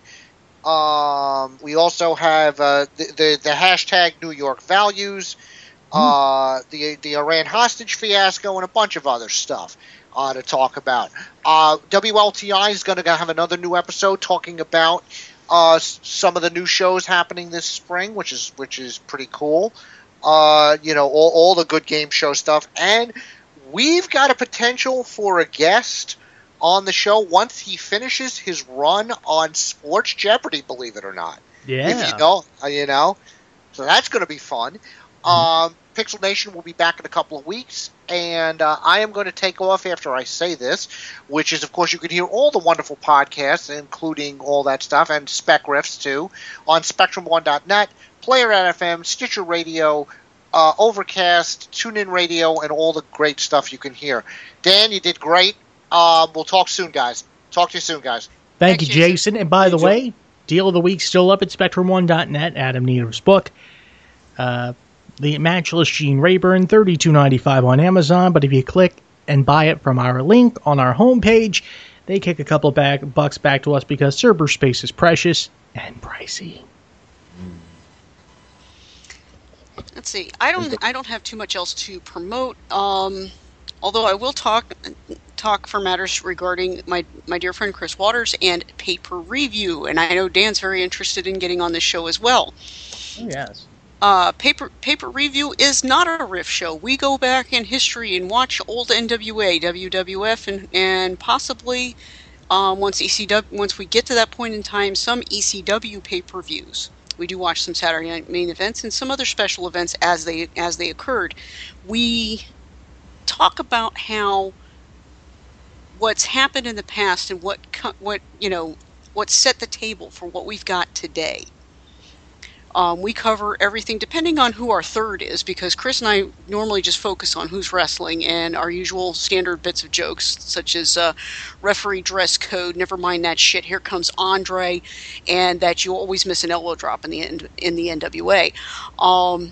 Um, we also have uh, the, the the hashtag New York Values, uh, the the Iran hostage fiasco, and a bunch of other stuff uh, to talk about. Uh, W L T I is going to have another new episode talking about uh, some of the new shows happening this spring, which is which is pretty cool. Uh, you know, all, all the good game show stuff, and we've got a potential for a guest on the show once he finishes his run on Sports Jeopardy, believe it or not. Yeah. If you know, you know. So that's going to be fun. Mm-hmm. Um, Pixel Nation will be back in a couple of weeks, and uh, I am going to take off after I say this, which is, of course, you can hear all the wonderful podcasts, including all that stuff, and Spec Riffs, too, on Spectrum one dot net, Player dot F M, Stitcher Radio, uh, Overcast, TuneIn Radio, and all the great stuff you can hear. Dan, you did great. Uh, we'll talk soon, guys. Talk to you soon, guys. Thank Thanks, you, Jason. And by the way, Deal of the Week still up at Spectrum one dot net, Adam Needham's book. Uh, the Matchless Gene Rayburn, thirty-two ninety-five on Amazon. But if you click and buy it from our link on our homepage, they kick a couple back bucks back to us because server space is precious and pricey. Let's see. I don't. I don't have too much else to promote. Um, although I will talk. talk for matters regarding my my dear friend Chris Waters and Paper Review, and I know Dan's very interested in getting on this show as well. Oh, yes. Uh, Paper Paper Review is not a riff show. We go back in history and watch old N W A, W W F, and and possibly um, once E C W once we get to that point in time, some E C W pay-per-views. We do watch some Saturday Night Main events and some other special events as they as they occurred. We talk about how what's happened in the past and what what you know what set the table for what we've got today. Um, we cover everything depending on who our third is, because Chris and I normally just focus on who's wrestling and our usual standard bits of jokes, such as uh, referee dress code, never mind that shit, here comes Andre, and that you always miss an elbow drop in the in the N W A. Um,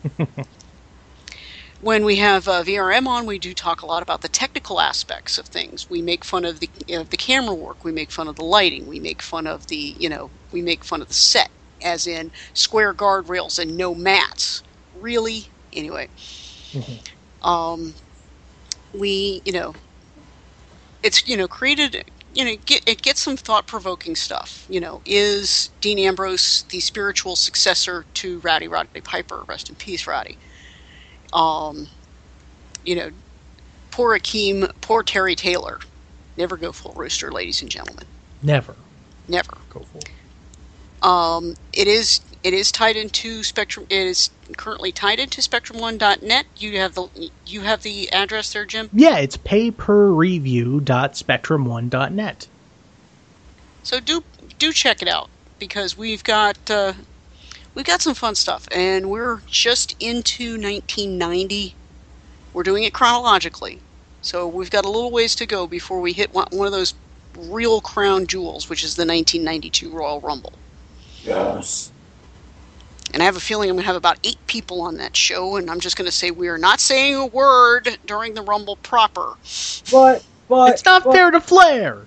When we have uh, V R M on, we do talk a lot about the technical aspects of things. We make fun of the you know, the camera work. We make fun of the lighting. We make fun of the you know we make fun of the set, as in square guardrails and no mats. Really? Anyway, mm-hmm. um, we you know it's you know created you know get, it gets some thought provoking stuff. You know, is Dean Ambrose the spiritual successor to Rowdy Roddy Piper? Rest in peace, Rowdy. Um, you know, poor Akeem, poor Terry Taylor. Never go full rooster, ladies and gentlemen. Never. Never. Go full. Um, it is, it is tied into Spectrum. It is currently tied into Spectrum One dot net. You have the you have the address there, Jim? Yeah, it's pay per review dot spectrum one dot net. So do do check it out, because we've got uh, we've got some fun stuff, and we're just into nineteen ninety. We're doing it chronologically, so we've got a little ways to go before we hit one, one of those real crown jewels, which is the nineteen ninety-two Royal Rumble. Yes. And I have a feeling I'm going to have about eight people on that show, and I'm just going to say we are not saying a word during the Rumble proper. But, but... It's not but, fair to Flair!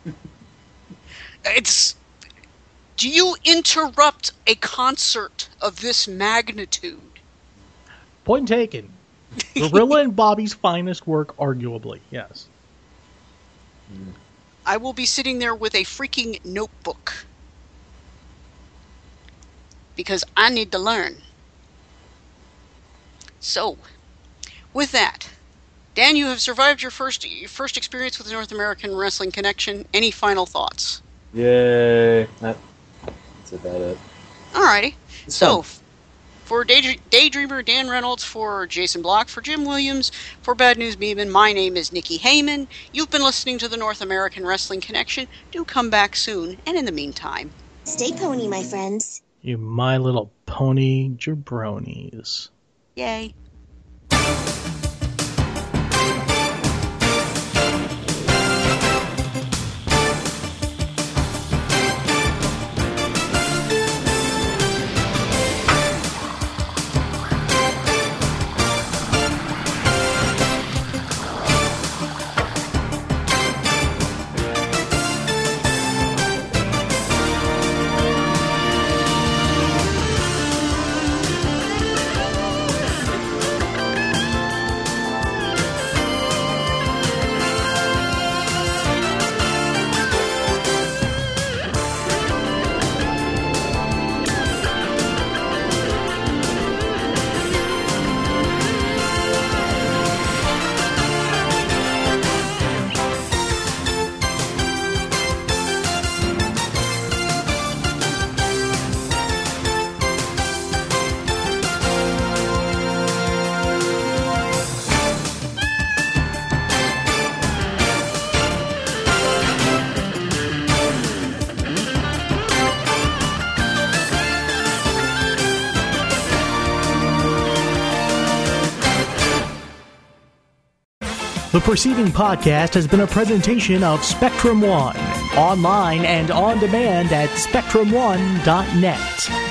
It's... Do you interrupt a concert of this magnitude? Point taken. Gorilla and Bobby's finest work, arguably, yes. I will be sitting there with a freaking notebook. Because I need to learn. So, with that, Dan, you have survived your first your first experience with the North American Wrestling Connection. Any final thoughts? Yay. That, that's about it. Alrighty. It's So, fun. for Daydre- Daydreamer Dan Reynolds, for Jason Block, for Jim Williams, for Bad News Beeman, my name is Nikki Heyman. You've been listening to the North American Wrestling Connection. Do come back soon, and in the meantime, stay pony, my friends. You My Little Pony jabronis. Yay. The preceding podcast has been a presentation of Spectrum One, online and on demand at spectrum one dot net.